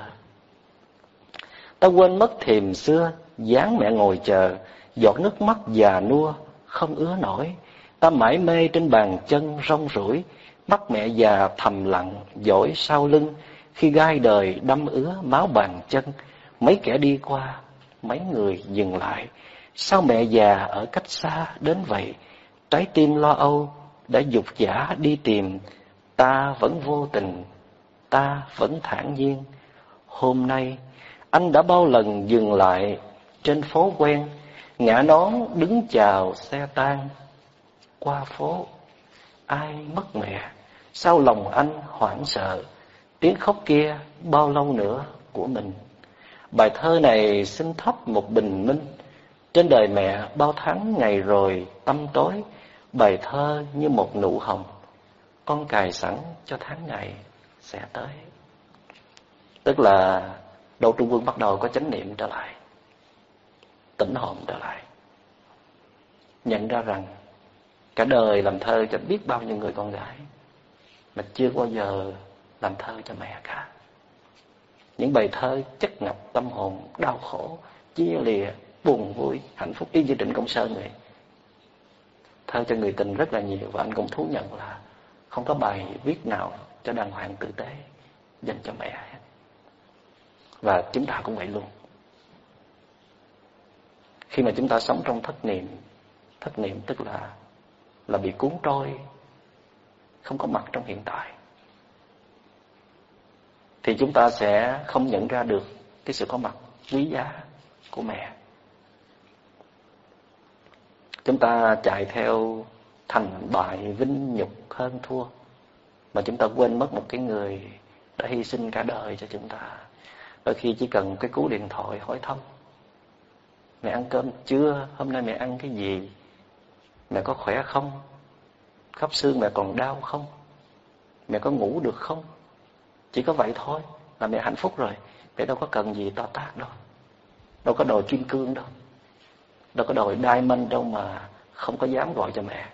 Ta quên mất thềm xưa, dáng mẹ ngồi chờ, giọt nước mắt già nua không ứa nổi. Ta mải mê trên bàn chân rong ruổi, mắt mẹ già thầm lặng dõi sau lưng. Khi gai đời đâm ứa máu bàn chân, mấy kẻ đi qua, mấy người dừng lại. Sao mẹ già ở cách xa đến vậy? Trái tim lo âu đã dục dã đi tìm. Ta vẫn vô tình, ta vẫn thản nhiên. Hôm nay anh đã bao lần dừng lại trên phố quen, ngả nón đứng chào xe tan. Qua phố ai mất mẹ, sao lòng anh hoảng sợ? Tiếng khóc kia bao lâu nữa của mình? Bài thơ này xin thắp một bình minh. Trên đời mẹ bao tháng ngày rồi tăm tối. Bài thơ như một nụ hồng, con cài sẵn cho tháng ngày sẽ tới. Tức là Đỗ Trung Quân bắt đầu có chánh niệm trở lại, tỉnh hồn trở lại, nhận ra rằng cả đời làm thơ cho biết bao nhiêu người con gái, mà chưa bao giờ làm thơ cho mẹ cả. Những bài thơ chất ngập tâm hồn, đau khổ, chia lìa, buồn vui, hạnh phúc, y như Trịnh Công Sơn vậy. Thơ cho người tình rất là nhiều, và anh cũng thú nhận là không có bài viết nào cho đàng hoàng tử tế dành cho mẹ hết. Và chúng ta cũng vậy luôn. Khi mà chúng ta sống trong thất niệm tức là bị cuốn trôi, không có mặt trong hiện tại, thì chúng ta sẽ không nhận ra được cái sự có mặt quý giá của mẹ. Chúng ta chạy theo thành bại, vinh nhục, hơn thua, mà chúng ta quên mất một cái người đã hy sinh cả đời cho chúng ta. Đôi khi chỉ cần cái cú điện thoại hỏi thăm: mẹ ăn cơm chưa? Hôm nay mẹ ăn cái gì? Mẹ có khỏe không? Khớp xương mẹ còn đau không? Mẹ có ngủ được không? Chỉ có vậy thôi là mẹ hạnh phúc rồi. Mẹ đâu có cần gì to tát đâu. Đâu có đòi kim cương đâu. Đâu có đòi diamond đâu mà không có dám gọi cho mẹ.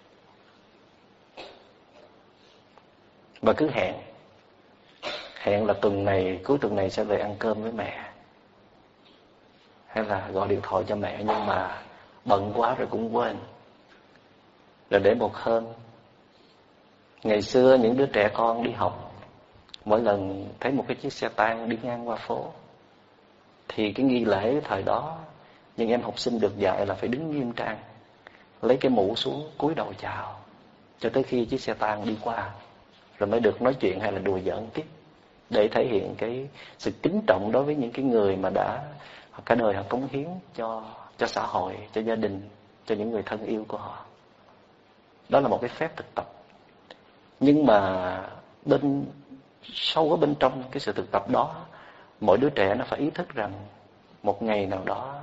Và cứ hẹn là tuần này, cuối tuần này sẽ về ăn cơm với mẹ, hay là gọi điện thoại cho mẹ, nhưng mà bận quá rồi cũng quên. Rồi để một hôm, ngày xưa những đứa trẻ con đi học, mỗi lần thấy một cái chiếc xe tang đi ngang qua phố, thì cái nghi lễ thời đó những em học sinh được dạy là phải đứng nghiêm trang, lấy cái mũ xuống cúi đầu chào cho tới khi chiếc xe tang đi qua, rồi mới được nói chuyện hay là đùa giỡn tiếp, để thể hiện cái sự kính trọng đối với những cái người mà đã cả đời họ cống hiến cho xã hội, cho gia đình, cho những người thân yêu của họ. Đó là một cái phép thực tập. Nhưng mà sâu ở bên trong cái sự thực tập đó, mỗi đứa trẻ nó phải ý thức rằng một ngày nào đó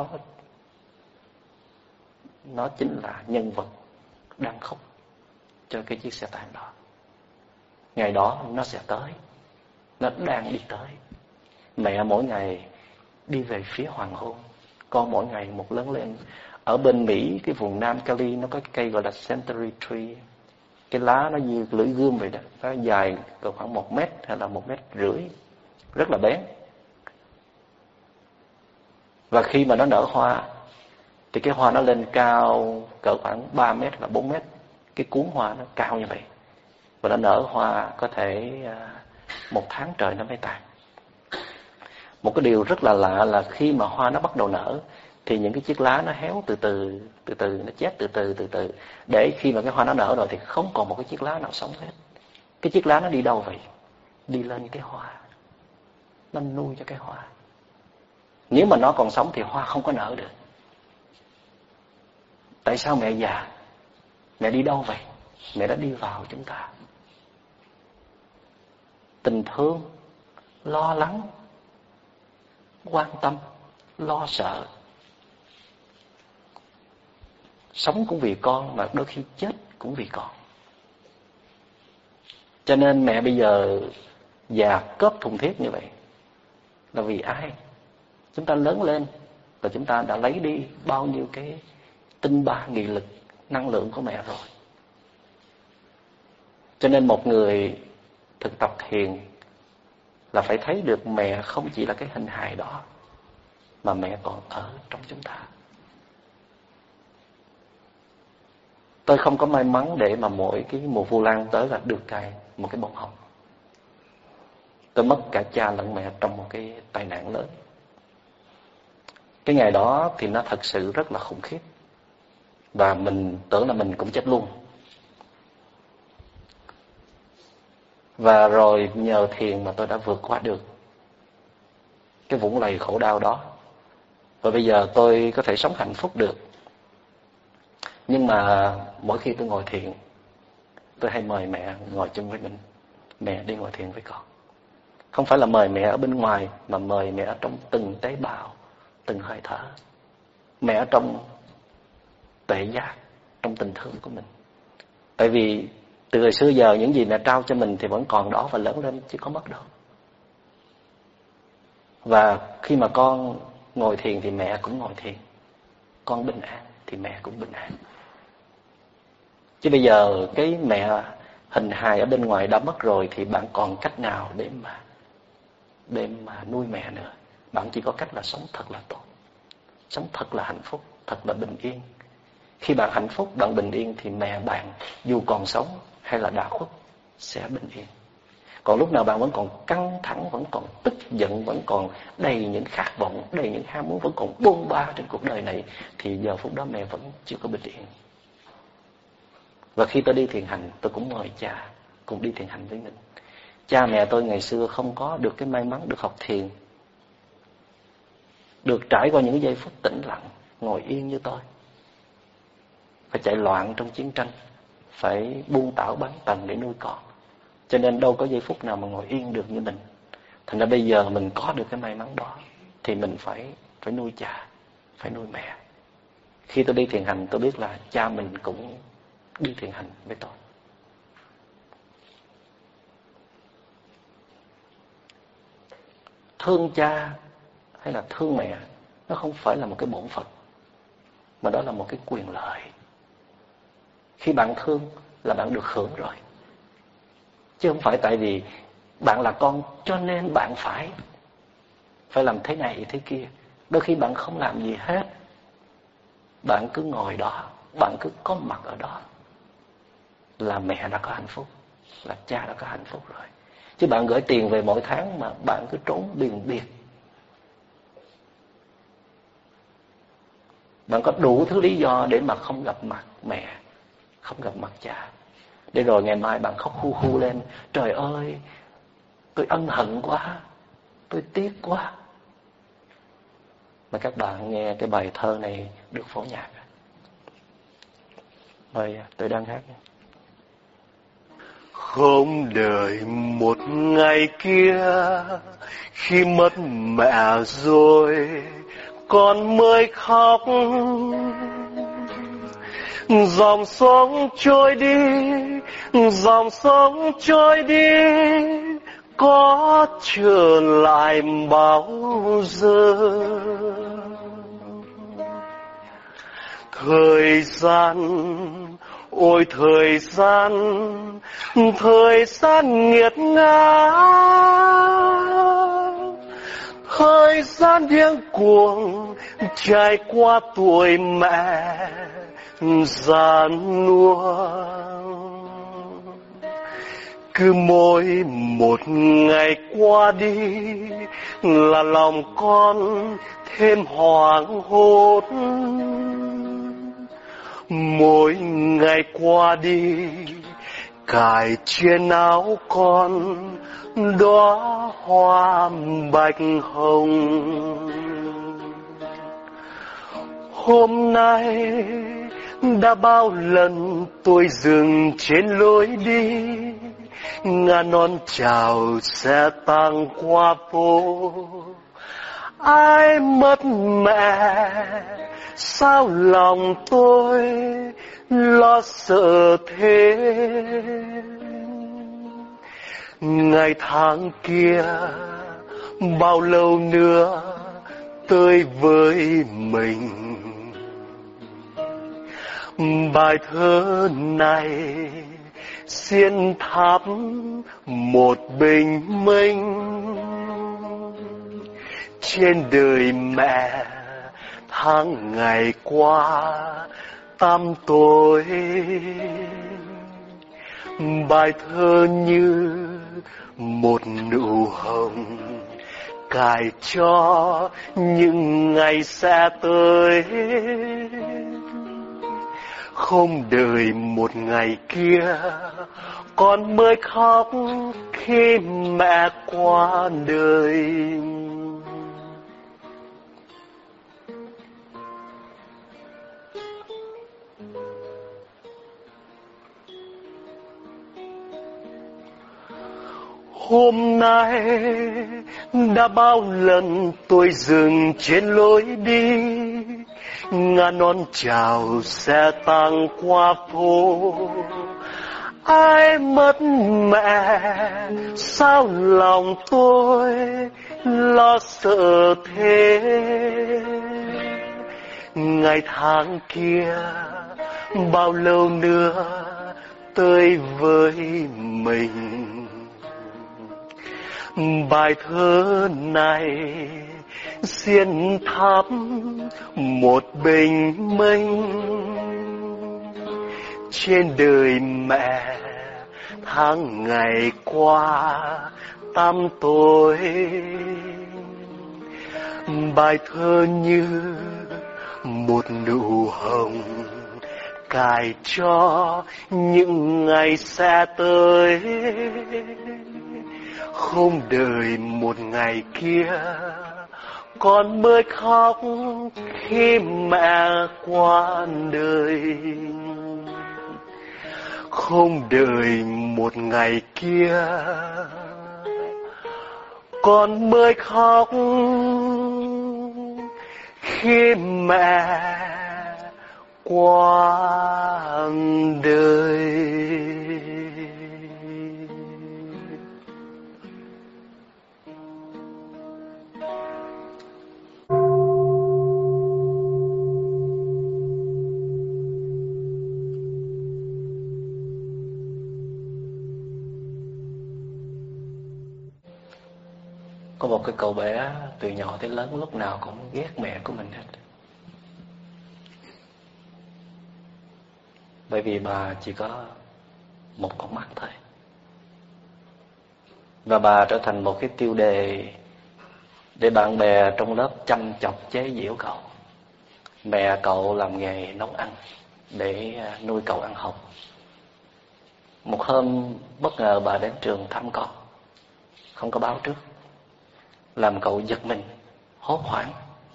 nó chính là nhân vật đang khóc cho cái chiếc xe tang đó. Ngày đó nó sẽ tới, nó đang đi tới. Mẹ mỗi ngày đi về phía hoàng hôn, con mỗi ngày một lớn lên. Ở bên Mỹ, cái vùng Nam Cali, nó có cái cây gọi là century tree. Cái lá nó như lưỡi gươm vậy đó, nó dài khoảng 1 mét hay là 1,5 mét, rất là bén. Và khi mà nó nở hoa thì cái hoa nó lên cao cỡ khoảng 3 mét là 4 mét. Cái cuốn hoa nó cao như vậy. Và nó nở hoa có thể 1 tháng trời nó mới tàn. Một cái điều rất là lạ là khi mà hoa nó bắt đầu nở thì những cái chiếc lá nó héo từ từ, nó chết từ từ. Để khi mà cái hoa nó nở rồi thì không còn một cái chiếc lá nào sống hết. Cái chiếc lá nó đi đâu vậy? Đi lên cái hoa. Nó nuôi cho cái hoa. Nếu mà nó còn sống thì hoa không có nở được. Tại sao mẹ già? Mẹ đi đâu vậy? Mẹ đã đi vào chúng ta. Tình thương, lo lắng, quan tâm, lo sợ. Sống cũng vì con, mà đôi khi chết cũng vì con. Cho nên mẹ bây giờ già cóp thùng thiết như vậy là vì ai? Chúng ta lớn lên và chúng ta đã lấy đi bao nhiêu cái tinh ba nghị lực, năng lượng của mẹ rồi. Cho nên một người thực tập thiền là phải thấy được mẹ không chỉ là cái hình hài đó, mà mẹ còn ở trong chúng ta. Tôi không có may mắn để mà mỗi cái mùa Vu Lan tới là được cài một cái bông hồng. Tôi mất cả cha lẫn mẹ trong một cái tai nạn lớn. Cái ngày đó thì nó thật sự rất là khủng khiếp. Và mình tưởng là mình cũng chết luôn. Và rồi nhờ thiền mà tôi đã vượt qua được cái vũng lầy khổ đau đó. Và bây giờ tôi có thể sống hạnh phúc được. Nhưng mà mỗi khi tôi ngồi thiền, tôi hay mời mẹ ngồi chung với mình. Mẹ đi ngồi thiền với con. Không phải là mời mẹ ở bên ngoài, mà mời mẹ ở trong từng tế bào, từng hơi thở. Mẹ ở trong tuệ giác, trong tình thương của mình. Tại vì từ hồi xưa giờ những gì mẹ trao cho mình thì vẫn còn đó và lớn lên, chứ có mất đâu. Và khi mà con ngồi thiền thì mẹ cũng ngồi thiền. Con bình an thì mẹ cũng bình an. Chứ bây giờ cái mẹ hình hài ở bên ngoài đã mất rồi thì bạn còn cách nào để mà nuôi mẹ nữa? Bạn chỉ có cách là sống thật là tốt, sống thật là hạnh phúc, thật là bình yên. Khi bạn hạnh phúc, bạn bình yên thì mẹ bạn dù còn sống hay là đã khuất sẽ bình yên. Còn lúc nào bạn vẫn còn căng thẳng, vẫn còn tức giận, vẫn còn đầy những khát vọng, đầy những ham muốn, vẫn còn bôn ba trên cuộc đời này, thì giờ phút đó mẹ vẫn chưa có bình yên. Và khi tôi đi thiền hành, tôi cũng mời cha cùng đi thiền hành với mình. Cha mẹ tôi ngày xưa không có được cái may mắn được học thiền, được trải qua những giây phút tĩnh lặng, ngồi yên như tôi. Phải chạy loạn trong chiến tranh, phải buông tảo bắn tần để nuôi con. Cho nên đâu có giây phút nào mà ngồi yên được như mình. Thành ra bây giờ mình có được cái may mắn đó thì mình phải nuôi cha, phải nuôi mẹ. Khi tôi đi thiền hành tôi biết là cha mình cũng đi thiền hành với tôi. Thương cha hay là thương mẹ nó không phải là một cái bổn phận, mà đó là một cái quyền lợi. Khi bạn thương là bạn được hưởng rồi, chứ không phải tại vì bạn là con cho nên bạn phải làm thế này thế kia. Đôi khi bạn không làm gì hết, bạn cứ ngồi đó, bạn cứ có mặt ở đó là mẹ đã có hạnh phúc, là cha đã có hạnh phúc rồi. Chứ bạn gửi tiền về mỗi tháng mà bạn cứ trốn biền biệt, bạn có đủ thứ lý do để mà không gặp mặt mẹ, không gặp mặt cha, để rồi ngày mai bạn khóc hu hu lên: trời ơi, tôi ân hận quá, tôi tiếc quá. Mà các bạn nghe cái bài thơ này được phổ nhạc. Mời tôi đang hát. Không đợi một ngày kia khi mất mẹ rồi con mới khóc. Dòng sông trôi đi, dòng sông trôi đi, có trở lại bao giờ? Thời gian, ôi thời gian, thời gian nghiệt ngã, thời gian điên cuồng trải qua tuổi mẹ già nua. Cứ mỗi một ngày qua đi là lòng con thêm hoảng hốt. Mỗi ngày qua đi cài trên áo con đóa hoa bạch hồng. Hôm nay đã bao lần tôi dừng trên lối đi, ngàn non chào xe tăng qua phố. Ai mất mẹ sao lòng tôi lo sợ thế? Ngày tháng kia bao lâu nữa tới với mình? Bài thơ này xiên thắp một bình minh trên đời mẹ. Tháng ngày qua tăm tối, bài thơ như một nụ hồng cài cho những ngày sẽ tới. Không đợi một ngày kia con mới khóc khi mẹ qua đời. Hôm nay đã bao lần tôi dừng trên lối đi, ngàn non chào xe tăng qua phố. Ai mất mẹ sao lòng tôi lo sợ thế? Ngày tháng kia bao lâu nữa tới với mình? Bài thơ này xiên thắp một bình minh trên đời mẹ. Tháng ngày qua tăm tối, bài thơ như một nụ hồng cài cho những ngày sẽ tới. Không đợi một ngày kia con mới khóc khi mẹ qua đời. không đợi một ngày kia con mới khóc khi mẹ qua đời. Có một cái cậu bé từ nhỏ tới lớn lúc nào cũng ghét mẹ của mình hết. Bởi vì bà chỉ có một con mắt thôi. Và bà trở thành một cái tiêu đề để bạn bè trong lớp chăm chọc chế giễu cậu. Mẹ cậu làm nghề nấu ăn để nuôi cậu ăn học. Một hôm bất ngờ bà đến trường thăm con, không có báo trước, làm cậu giật mình, hốt hoảng.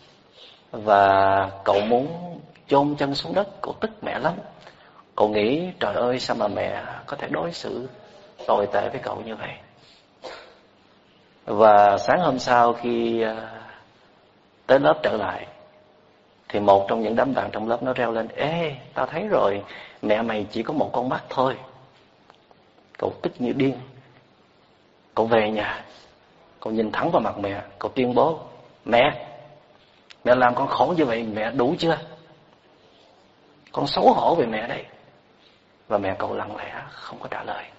Và cậu muốn chôn chân xuống đất, cậu tức mẹ lắm. Cậu nghĩ trời ơi sao mà mẹ có thể đối xử tồi tệ với cậu như vậy. Và sáng hôm sau khi tới lớp trở lại thì một trong những đám bạn trong lớp nó reo lên: Ê, tao thấy rồi, mẹ mày chỉ có một con mắt thôi. Cậu tức như điên. Cậu về nhà, cậu nhìn thẳng vào mặt mẹ, cậu tuyên bố: Mẹ làm con khổ như vậy mẹ đủ chưa? Con xấu hổ về mẹ đây. Và mẹ cậu lặng lẽ không có trả lời.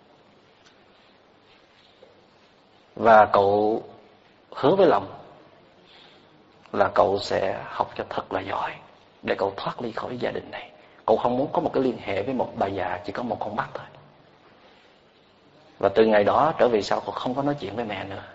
Và cậu hứa với lòng là cậu sẽ học cho thật là giỏi để cậu thoát ly khỏi gia đình này. Cậu không muốn có một cái liên hệ với một bà già chỉ có một con mắt thôi. Và từ ngày đó trở về sau cậu không có nói chuyện với mẹ nữa.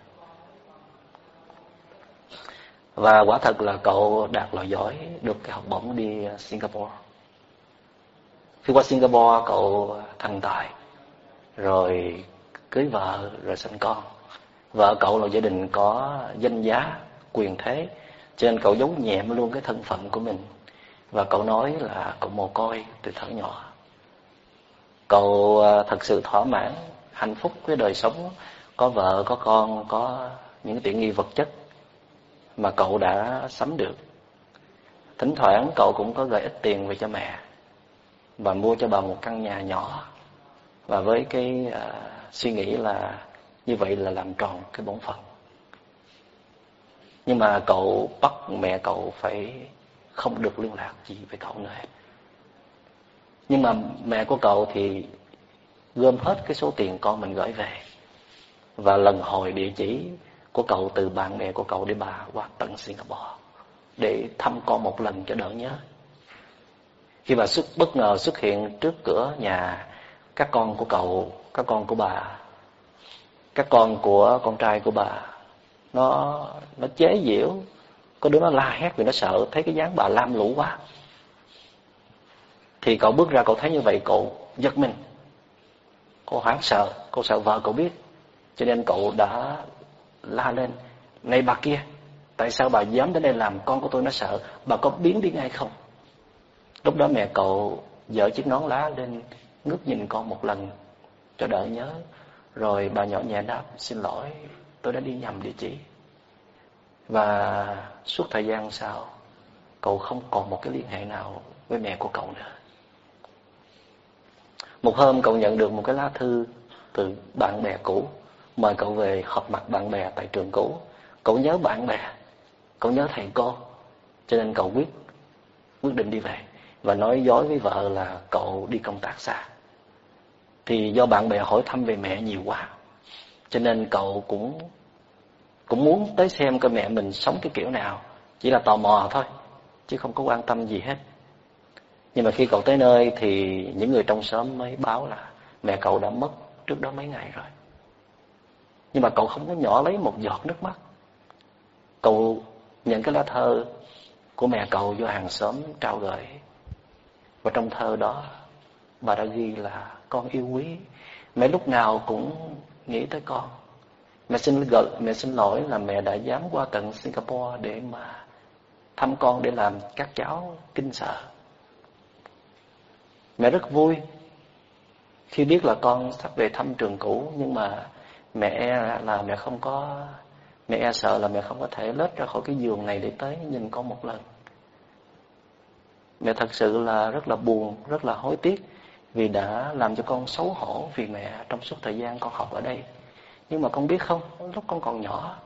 Và quả thật là cậu đạt loại giỏi, được cái học bổng đi Singapore. Khi qua Singapore cậu thành tài, rồi cưới vợ, rồi sinh con. Vợ cậu là gia đình có danh giá, quyền thế, cho nên cậu giấu nhẹm luôn cái thân phận của mình. Và cậu nói là cậu mồ côi từ thuở nhỏ. Cậu thật sự thỏa mãn, hạnh phúc với đời sống, có vợ, có con, có những tiện nghi vật chất mà cậu đã sắm được. Thỉnh thoảng cậu cũng có gửi ít tiền về cho mẹ và mua cho bà một căn nhà nhỏ, và với cái suy nghĩ là như vậy là làm tròn cái bổn phận. Nhưng mà cậu bắt mẹ cậu phải không được liên lạc gì với cậu nữa. Nhưng mà mẹ của cậu thì gom hết cái số tiền con mình gửi về và lần hồi địa chỉ của cậu từ bạn bè của cậu để bà qua tận Singapore để thăm con một lần cho đỡ nhớ. Khi bà bất ngờ xuất hiện trước cửa nhà, các con của cậu, các con của bà, các con của con trai của bà, nó chế giễu. Có đứa nó la hét vì nó sợ thấy cái dáng bà lam lũ quá. Thì cậu bước ra cậu thấy như vậy, cậu giật mình, cậu hoảng sợ, cậu sợ vợ cậu biết, cho nên cậu đã la lên: Này bà kia, tại sao bà dám đến đây làm con của tôi nó sợ, bà có biến đi ngay không? Lúc đó mẹ cậu giở chiếc nón lá lên, ngước nhìn con một lần cho đỡ nhớ, rồi bà nhỏ nhẹ đáp: Xin lỗi, tôi đã đi nhầm địa chỉ. Và suốt thời gian sau, cậu không còn một cái liên hệ nào với mẹ của cậu nữa. Một hôm cậu nhận được một cái lá thư từ bạn bè cũ mời cậu về họp mặt bạn bè tại trường cũ. Cậu nhớ bạn bè, cậu nhớ thầy cô, cho nên cậu quyết định đi về và nói dối với vợ là cậu đi công tác xa. Thì do bạn bè hỏi thăm về mẹ nhiều quá, cho nên cậu cũng muốn tới xem coi mẹ mình sống cái kiểu nào, chỉ là tò mò thôi chứ không có quan tâm gì hết. Nhưng mà khi cậu tới nơi thì những người trong xóm mới báo là mẹ cậu đã mất trước đó mấy ngày rồi. Nhưng mà cậu không có nhỏ lấy một giọt nước mắt. Cậu nhận cái lá thơ của mẹ cậu do hàng xóm trao gửi, và trong thơ đó bà đã ghi là: Con yêu quý, mẹ lúc nào cũng nghĩ tới con. Mẹ xin lỗi là mẹ đã dám qua tận Singapore để mà thăm con, để làm các cháu kinh sợ. Mẹ rất vui Khi biết là con sắp về thăm trường cũ, nhưng mà mẹ e là mẹ không có, mẹ e sợ là mẹ không có thể lết ra khỏi cái giường này để tới nhìn con một lần. Mẹ thật sự là rất là buồn, rất là hối tiếc vì đã làm cho con xấu hổ vì mẹ trong suốt thời gian con học ở đây. Nhưng mà con biết không, lúc con còn nhỏ,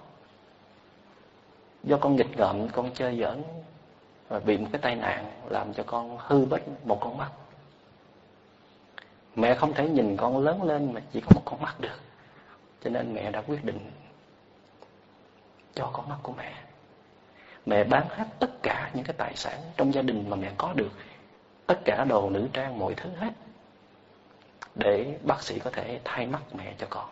do con nghịch ngợm, con chơi giỡn và bị một cái tai nạn làm cho con hư mất một con mắt. Mẹ không thể nhìn con lớn lên mà chỉ có một con mắt được, cho nên mẹ đã quyết định cho con mắt của mẹ. Mẹ bán hết tất cả những cái tài sản trong gia đình mà mẹ có được, tất cả đồ nữ trang, mọi thứ hết, để bác sĩ có thể thay mắt mẹ cho con.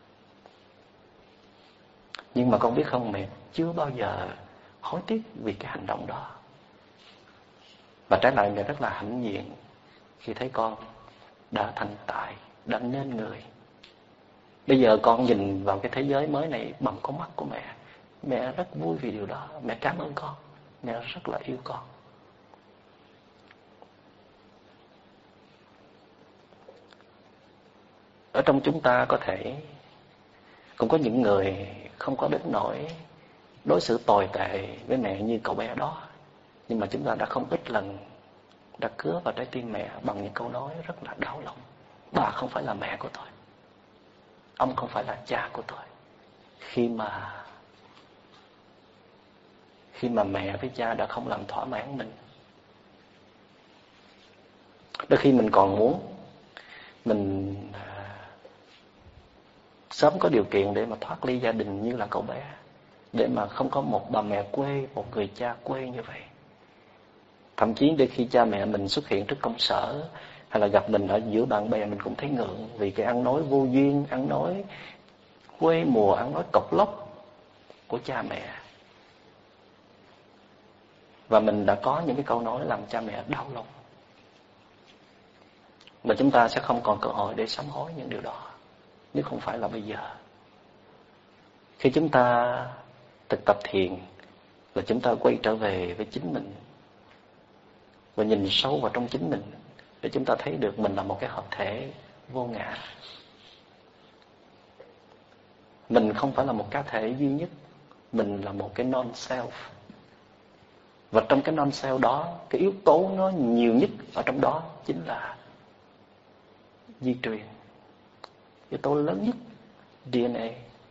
Nhưng mà con biết không, mẹ chưa bao giờ hối tiếc vì cái hành động đó. Và trái lại mẹ rất là hãnh diện khi thấy con đã thành tài, đã nên người. Bây giờ con nhìn vào cái thế giới mới này bằng con mắt của mẹ. Mẹ rất vui vì điều đó. Mẹ cảm ơn con. Mẹ rất là yêu con. Ở trong chúng ta có thể cũng có những người không có đến nỗi đối xử tồi tệ với mẹ như cậu bé đó. Nhưng mà chúng ta đã không ít lần đã cứa vào trái tim mẹ bằng những câu nói rất là đau lòng. Bà không phải là mẹ của tôi, ông không phải là cha của tôi. Khi mà mẹ với cha đã không làm thỏa mãn mình, đôi khi mình còn muốn mình sớm có điều kiện để mà thoát ly gia đình như là cậu bé, để mà không có một bà mẹ quê, một người cha quê như vậy. Thậm chí đôi khi cha mẹ mình xuất hiện trước công sở hay là gặp mình ở giữa bạn bè, mình cũng thấy ngượng vì cái ăn nói vô duyên, ăn nói quê mùa, ăn nói cộc lốc của cha mẹ. Và mình đã có những cái câu nói làm cha mẹ đau lòng. Và chúng ta sẽ không còn cơ hội để sám hối những điều đó, nếu không phải là bây giờ. Khi chúng ta thực tập thiền là chúng ta quay trở về với chính mình và nhìn sâu vào trong chính mình, để chúng ta thấy được mình là một cái hợp thể vô ngã. Mình không phải là một cá thể duy nhất, mình là một cái non-self. Và trong cái non-self đó, cái yếu tố nó nhiều nhất ở trong đó chính là di truyền. Yếu tố lớn nhất, DNA.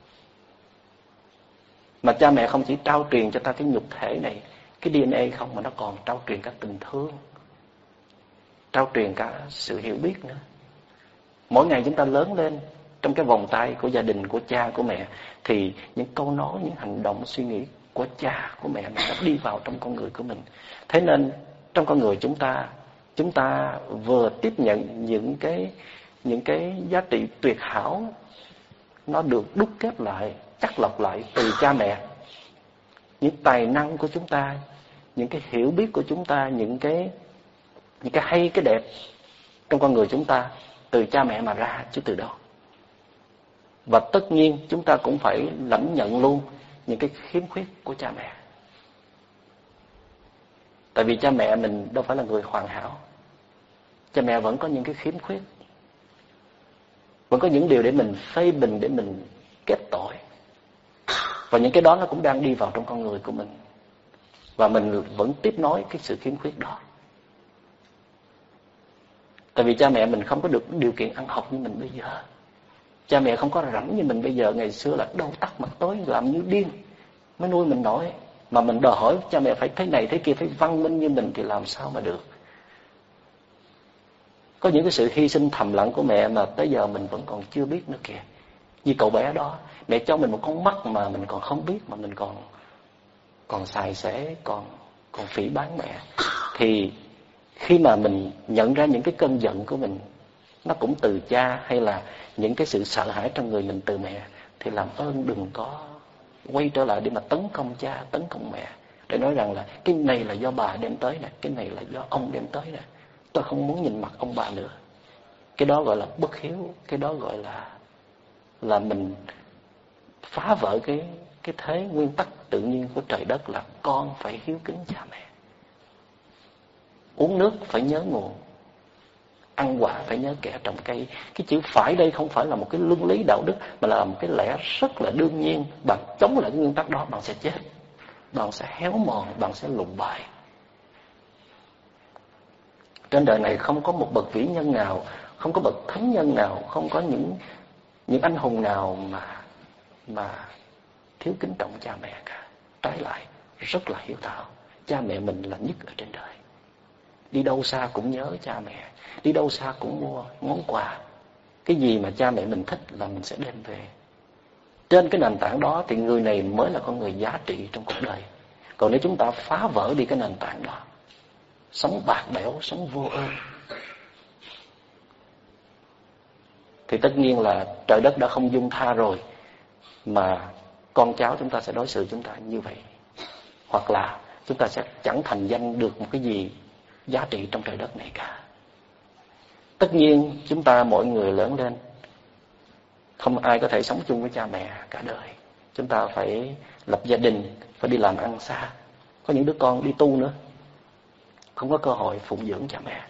Mà cha mẹ không chỉ trao truyền cho ta cái nhục thể này, cái DNA không, mà nó còn trao truyền cả tình thương, trao truyền cả sự hiểu biết nữa. Mỗi ngày chúng ta lớn lên trong cái vòng tay của gia đình, của cha, của mẹ, thì những câu nói, những hành động, suy nghĩ của cha, của mẹ nó đã đi vào trong con người của mình. Thế nên trong con người chúng ta vừa tiếp nhận những cái giá trị tuyệt hảo, nó được đúc kết lại, chắc lọc lại từ cha mẹ. Những tài năng của chúng ta, những cái hiểu biết của chúng ta, những cái hay, cái đẹp trong con người chúng ta từ cha mẹ mà ra chứ từ đâu. Và tất nhiên chúng ta cũng phải lãnh nhận luôn những cái khiếm khuyết của cha mẹ. Tại vì cha mẹ mình đâu phải là người hoàn hảo. Cha mẹ vẫn có những cái khiếm khuyết, vẫn có những điều để mình phê bình, để mình kết tội. Và những cái đó nó cũng đang đi vào trong con người của mình, và mình vẫn tiếp nối cái sự khiếm khuyết đó. Tại vì cha mẹ mình không có được điều kiện ăn học như mình bây giờ. Cha mẹ không có rảnh như mình bây giờ. Ngày xưa là đâu tắt mặt tối làm như điên mới nuôi mình nổi. Mà mình đòi hỏi cha mẹ phải thế này thế kia, phải văn minh như mình thì làm sao mà được. Có những cái sự hy sinh thầm lặng của mẹ mà tới giờ mình vẫn còn chưa biết nữa kìa. Như cậu bé đó, mẹ cho mình một con mắt mà mình còn không biết, mà mình còn xài xể, còn phỉ báng mẹ. Thì khi mà mình nhận ra những cái cơn giận của mình nó cũng từ cha, hay là những cái sự sợ hãi trong người mình từ mẹ, thì làm ơn đừng có quay trở lại để mà tấn công cha, tấn công mẹ, để nói rằng là cái này là do bà đem tới nè, cái này là do ông đem tới nè, tôi không muốn nhìn mặt ông bà nữa. Cái đó gọi là bất hiếu. Cái đó gọi là mình phá vỡ cái thế nguyên tắc tự nhiên của trời đất, là con phải hiếu kính cha mẹ. Uống nước phải nhớ nguồn, ăn quả phải nhớ kẻ trồng cây. Cái chữ phải đây không phải là một cái luân lý đạo đức, mà là một cái lẽ rất là đương nhiên. Bạn chống lại cái nguyên tắc đó, bạn sẽ chết, bạn sẽ héo mòn, bạn sẽ lụi bại. Trên đời này không có một bậc vĩ nhân nào, không có bậc thánh nhân nào, không có những anh hùng nào mà thiếu kính trọng cha mẹ cả. Trái lại, rất là hiếu thảo. Cha mẹ mình là nhất ở trên đời. Đi đâu xa cũng nhớ cha mẹ, đi đâu xa cũng mua món quà. Cái gì mà cha mẹ mình thích là mình sẽ đem về. Trên cái nền tảng đó thì người này mới là con người giá trị trong cuộc đời. Còn nếu chúng ta phá vỡ đi cái nền tảng đó, sống bạc bẽo, sống vô ơn, thì tất nhiên là trời đất đã không dung tha rồi, mà con cháu chúng ta sẽ đối xử chúng ta như vậy. Hoặc là chúng ta sẽ chẳng thành danh được một cái gì giá trị trong trời đất này cả. Tất nhiên chúng ta mỗi người lớn lên, không ai có thể sống chung với cha mẹ cả đời. Chúng ta phải lập gia đình, phải đi làm ăn xa. Có những đứa con đi tu nữa, không có cơ hội phụng dưỡng cha mẹ.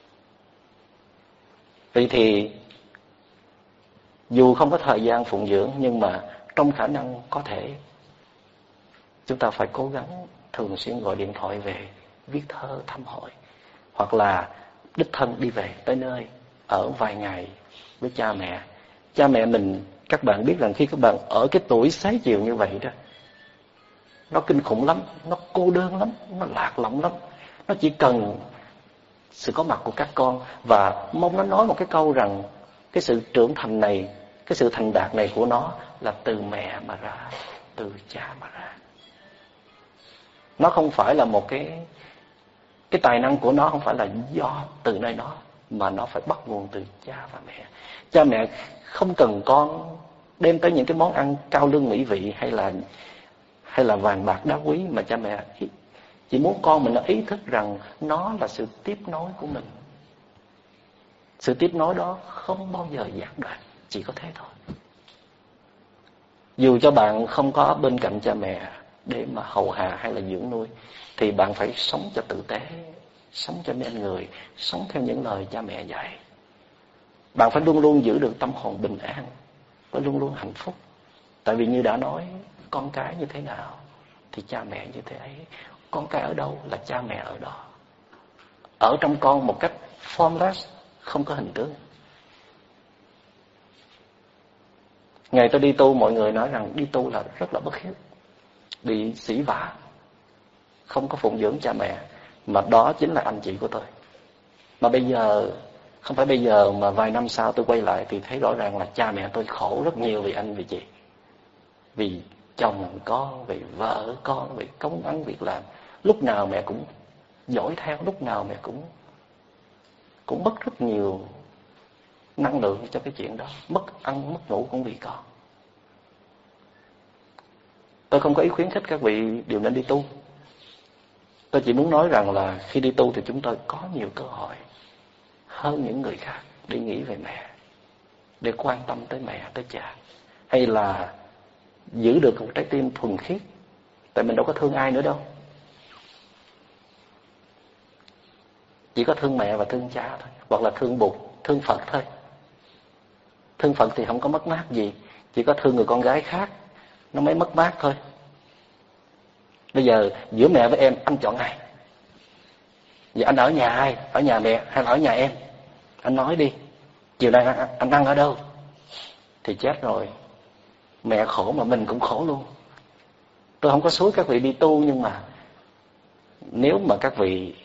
Vậy thì dù không có thời gian phụng dưỡng, nhưng mà trong khả năng có thể, chúng ta phải cố gắng thường xuyên gọi điện thoại về, viết thơ thăm hỏi, hoặc là đích thân đi về tới nơi, ở vài ngày với cha mẹ. Cha mẹ mình, các bạn biết rằng khi các bạn ở cái tuổi xế chiều như vậy đó, nó kinh khủng lắm, nó cô đơn lắm, nó lạc lõng lắm. Nó chỉ cần sự có mặt của các con, và mong nó nói một cái câu rằng cái sự trưởng thành này, cái sự thành đạt này của nó là từ mẹ mà ra, từ cha mà ra. Nó không phải là một cái tài năng của nó không phải là do từ nơi nó, mà nó phải bắt nguồn từ cha và mẹ. Cha mẹ không cần con đem tới những cái món ăn cao lương mỹ vị hay là vàng bạc đá quý, mà cha mẹ chỉ muốn con mình nó ý thức rằng nó là sự tiếp nối của mình. Sự tiếp nối đó không bao giờ gián đoạn, chỉ có thế thôi. Dù cho bạn không có bên cạnh cha mẹ để mà hầu hạ hay là dưỡng nuôi, thì bạn phải sống cho tử tế, sống cho nên người, sống theo những lời cha mẹ dạy. Bạn phải luôn luôn giữ được tâm hồn bình an, phải luôn luôn hạnh phúc. Tại vì như đã nói, con cái như thế nào thì cha mẹ như thế ấy. Con cái ở đâu là cha mẹ ở đó. Ở trong con một cách formless, không có hình tướng. Ngày tôi đi tu, mọi người nói rằng đi tu là rất là bất hiếu, bị sỉ vả, không có phụng dưỡng cha mẹ. Mà đó chính là anh chị của tôi. Mà bây giờ, không phải bây giờ mà vài năm sau tôi quay lại thì thấy rõ ràng là cha mẹ tôi khổ rất nhiều vì anh, vì chị. Vì chồng con, vì vợ con, vì công ăn việc làm. Lúc nào mẹ cũng dõi theo, lúc nào mẹ cũng mất rất nhiều năng lượng cho cái chuyện đó. Mất ăn, mất ngủ cũng vì con. Tôi không có ý khuyến khích các vị đều nên đi tu. Tôi chỉ muốn nói rằng là khi đi tu thì chúng tôi có nhiều cơ hội hơn những người khác để nghĩ về mẹ, để quan tâm tới mẹ, tới cha, hay là giữ được một trái tim thuần khiết. Tại mình đâu có thương ai nữa đâu, chỉ có thương mẹ và thương cha thôi, hoặc là thương Bụt, thương Phật thôi. Thương Phật thì không có mất mát gì, chỉ có thương người con gái khác nó mới mất mát thôi. Bây giờ giữa mẹ với em, anh chọn ai? Giờ anh ở nhà ai? Ở nhà mẹ hay là ở nhà em? Anh nói đi, chiều nay anh ăn ở đâu? Thì chết rồi, mẹ khổ mà mình cũng khổ luôn. Tôi không có xúi các vị đi tu, nhưng mà nếu mà các vị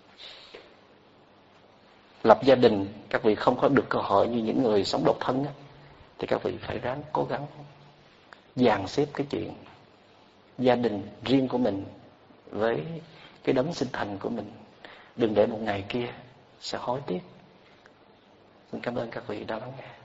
lập gia đình, các vị không có được cơ hội như những người sống độc thân á, thì các vị phải ráng cố gắng dàn xếp cái chuyện gia đình riêng của mình với cái đấng sinh thành của mình. Đừng để một ngày kia sẽ hối tiếc. Xin cảm ơn các vị đã lắng nghe.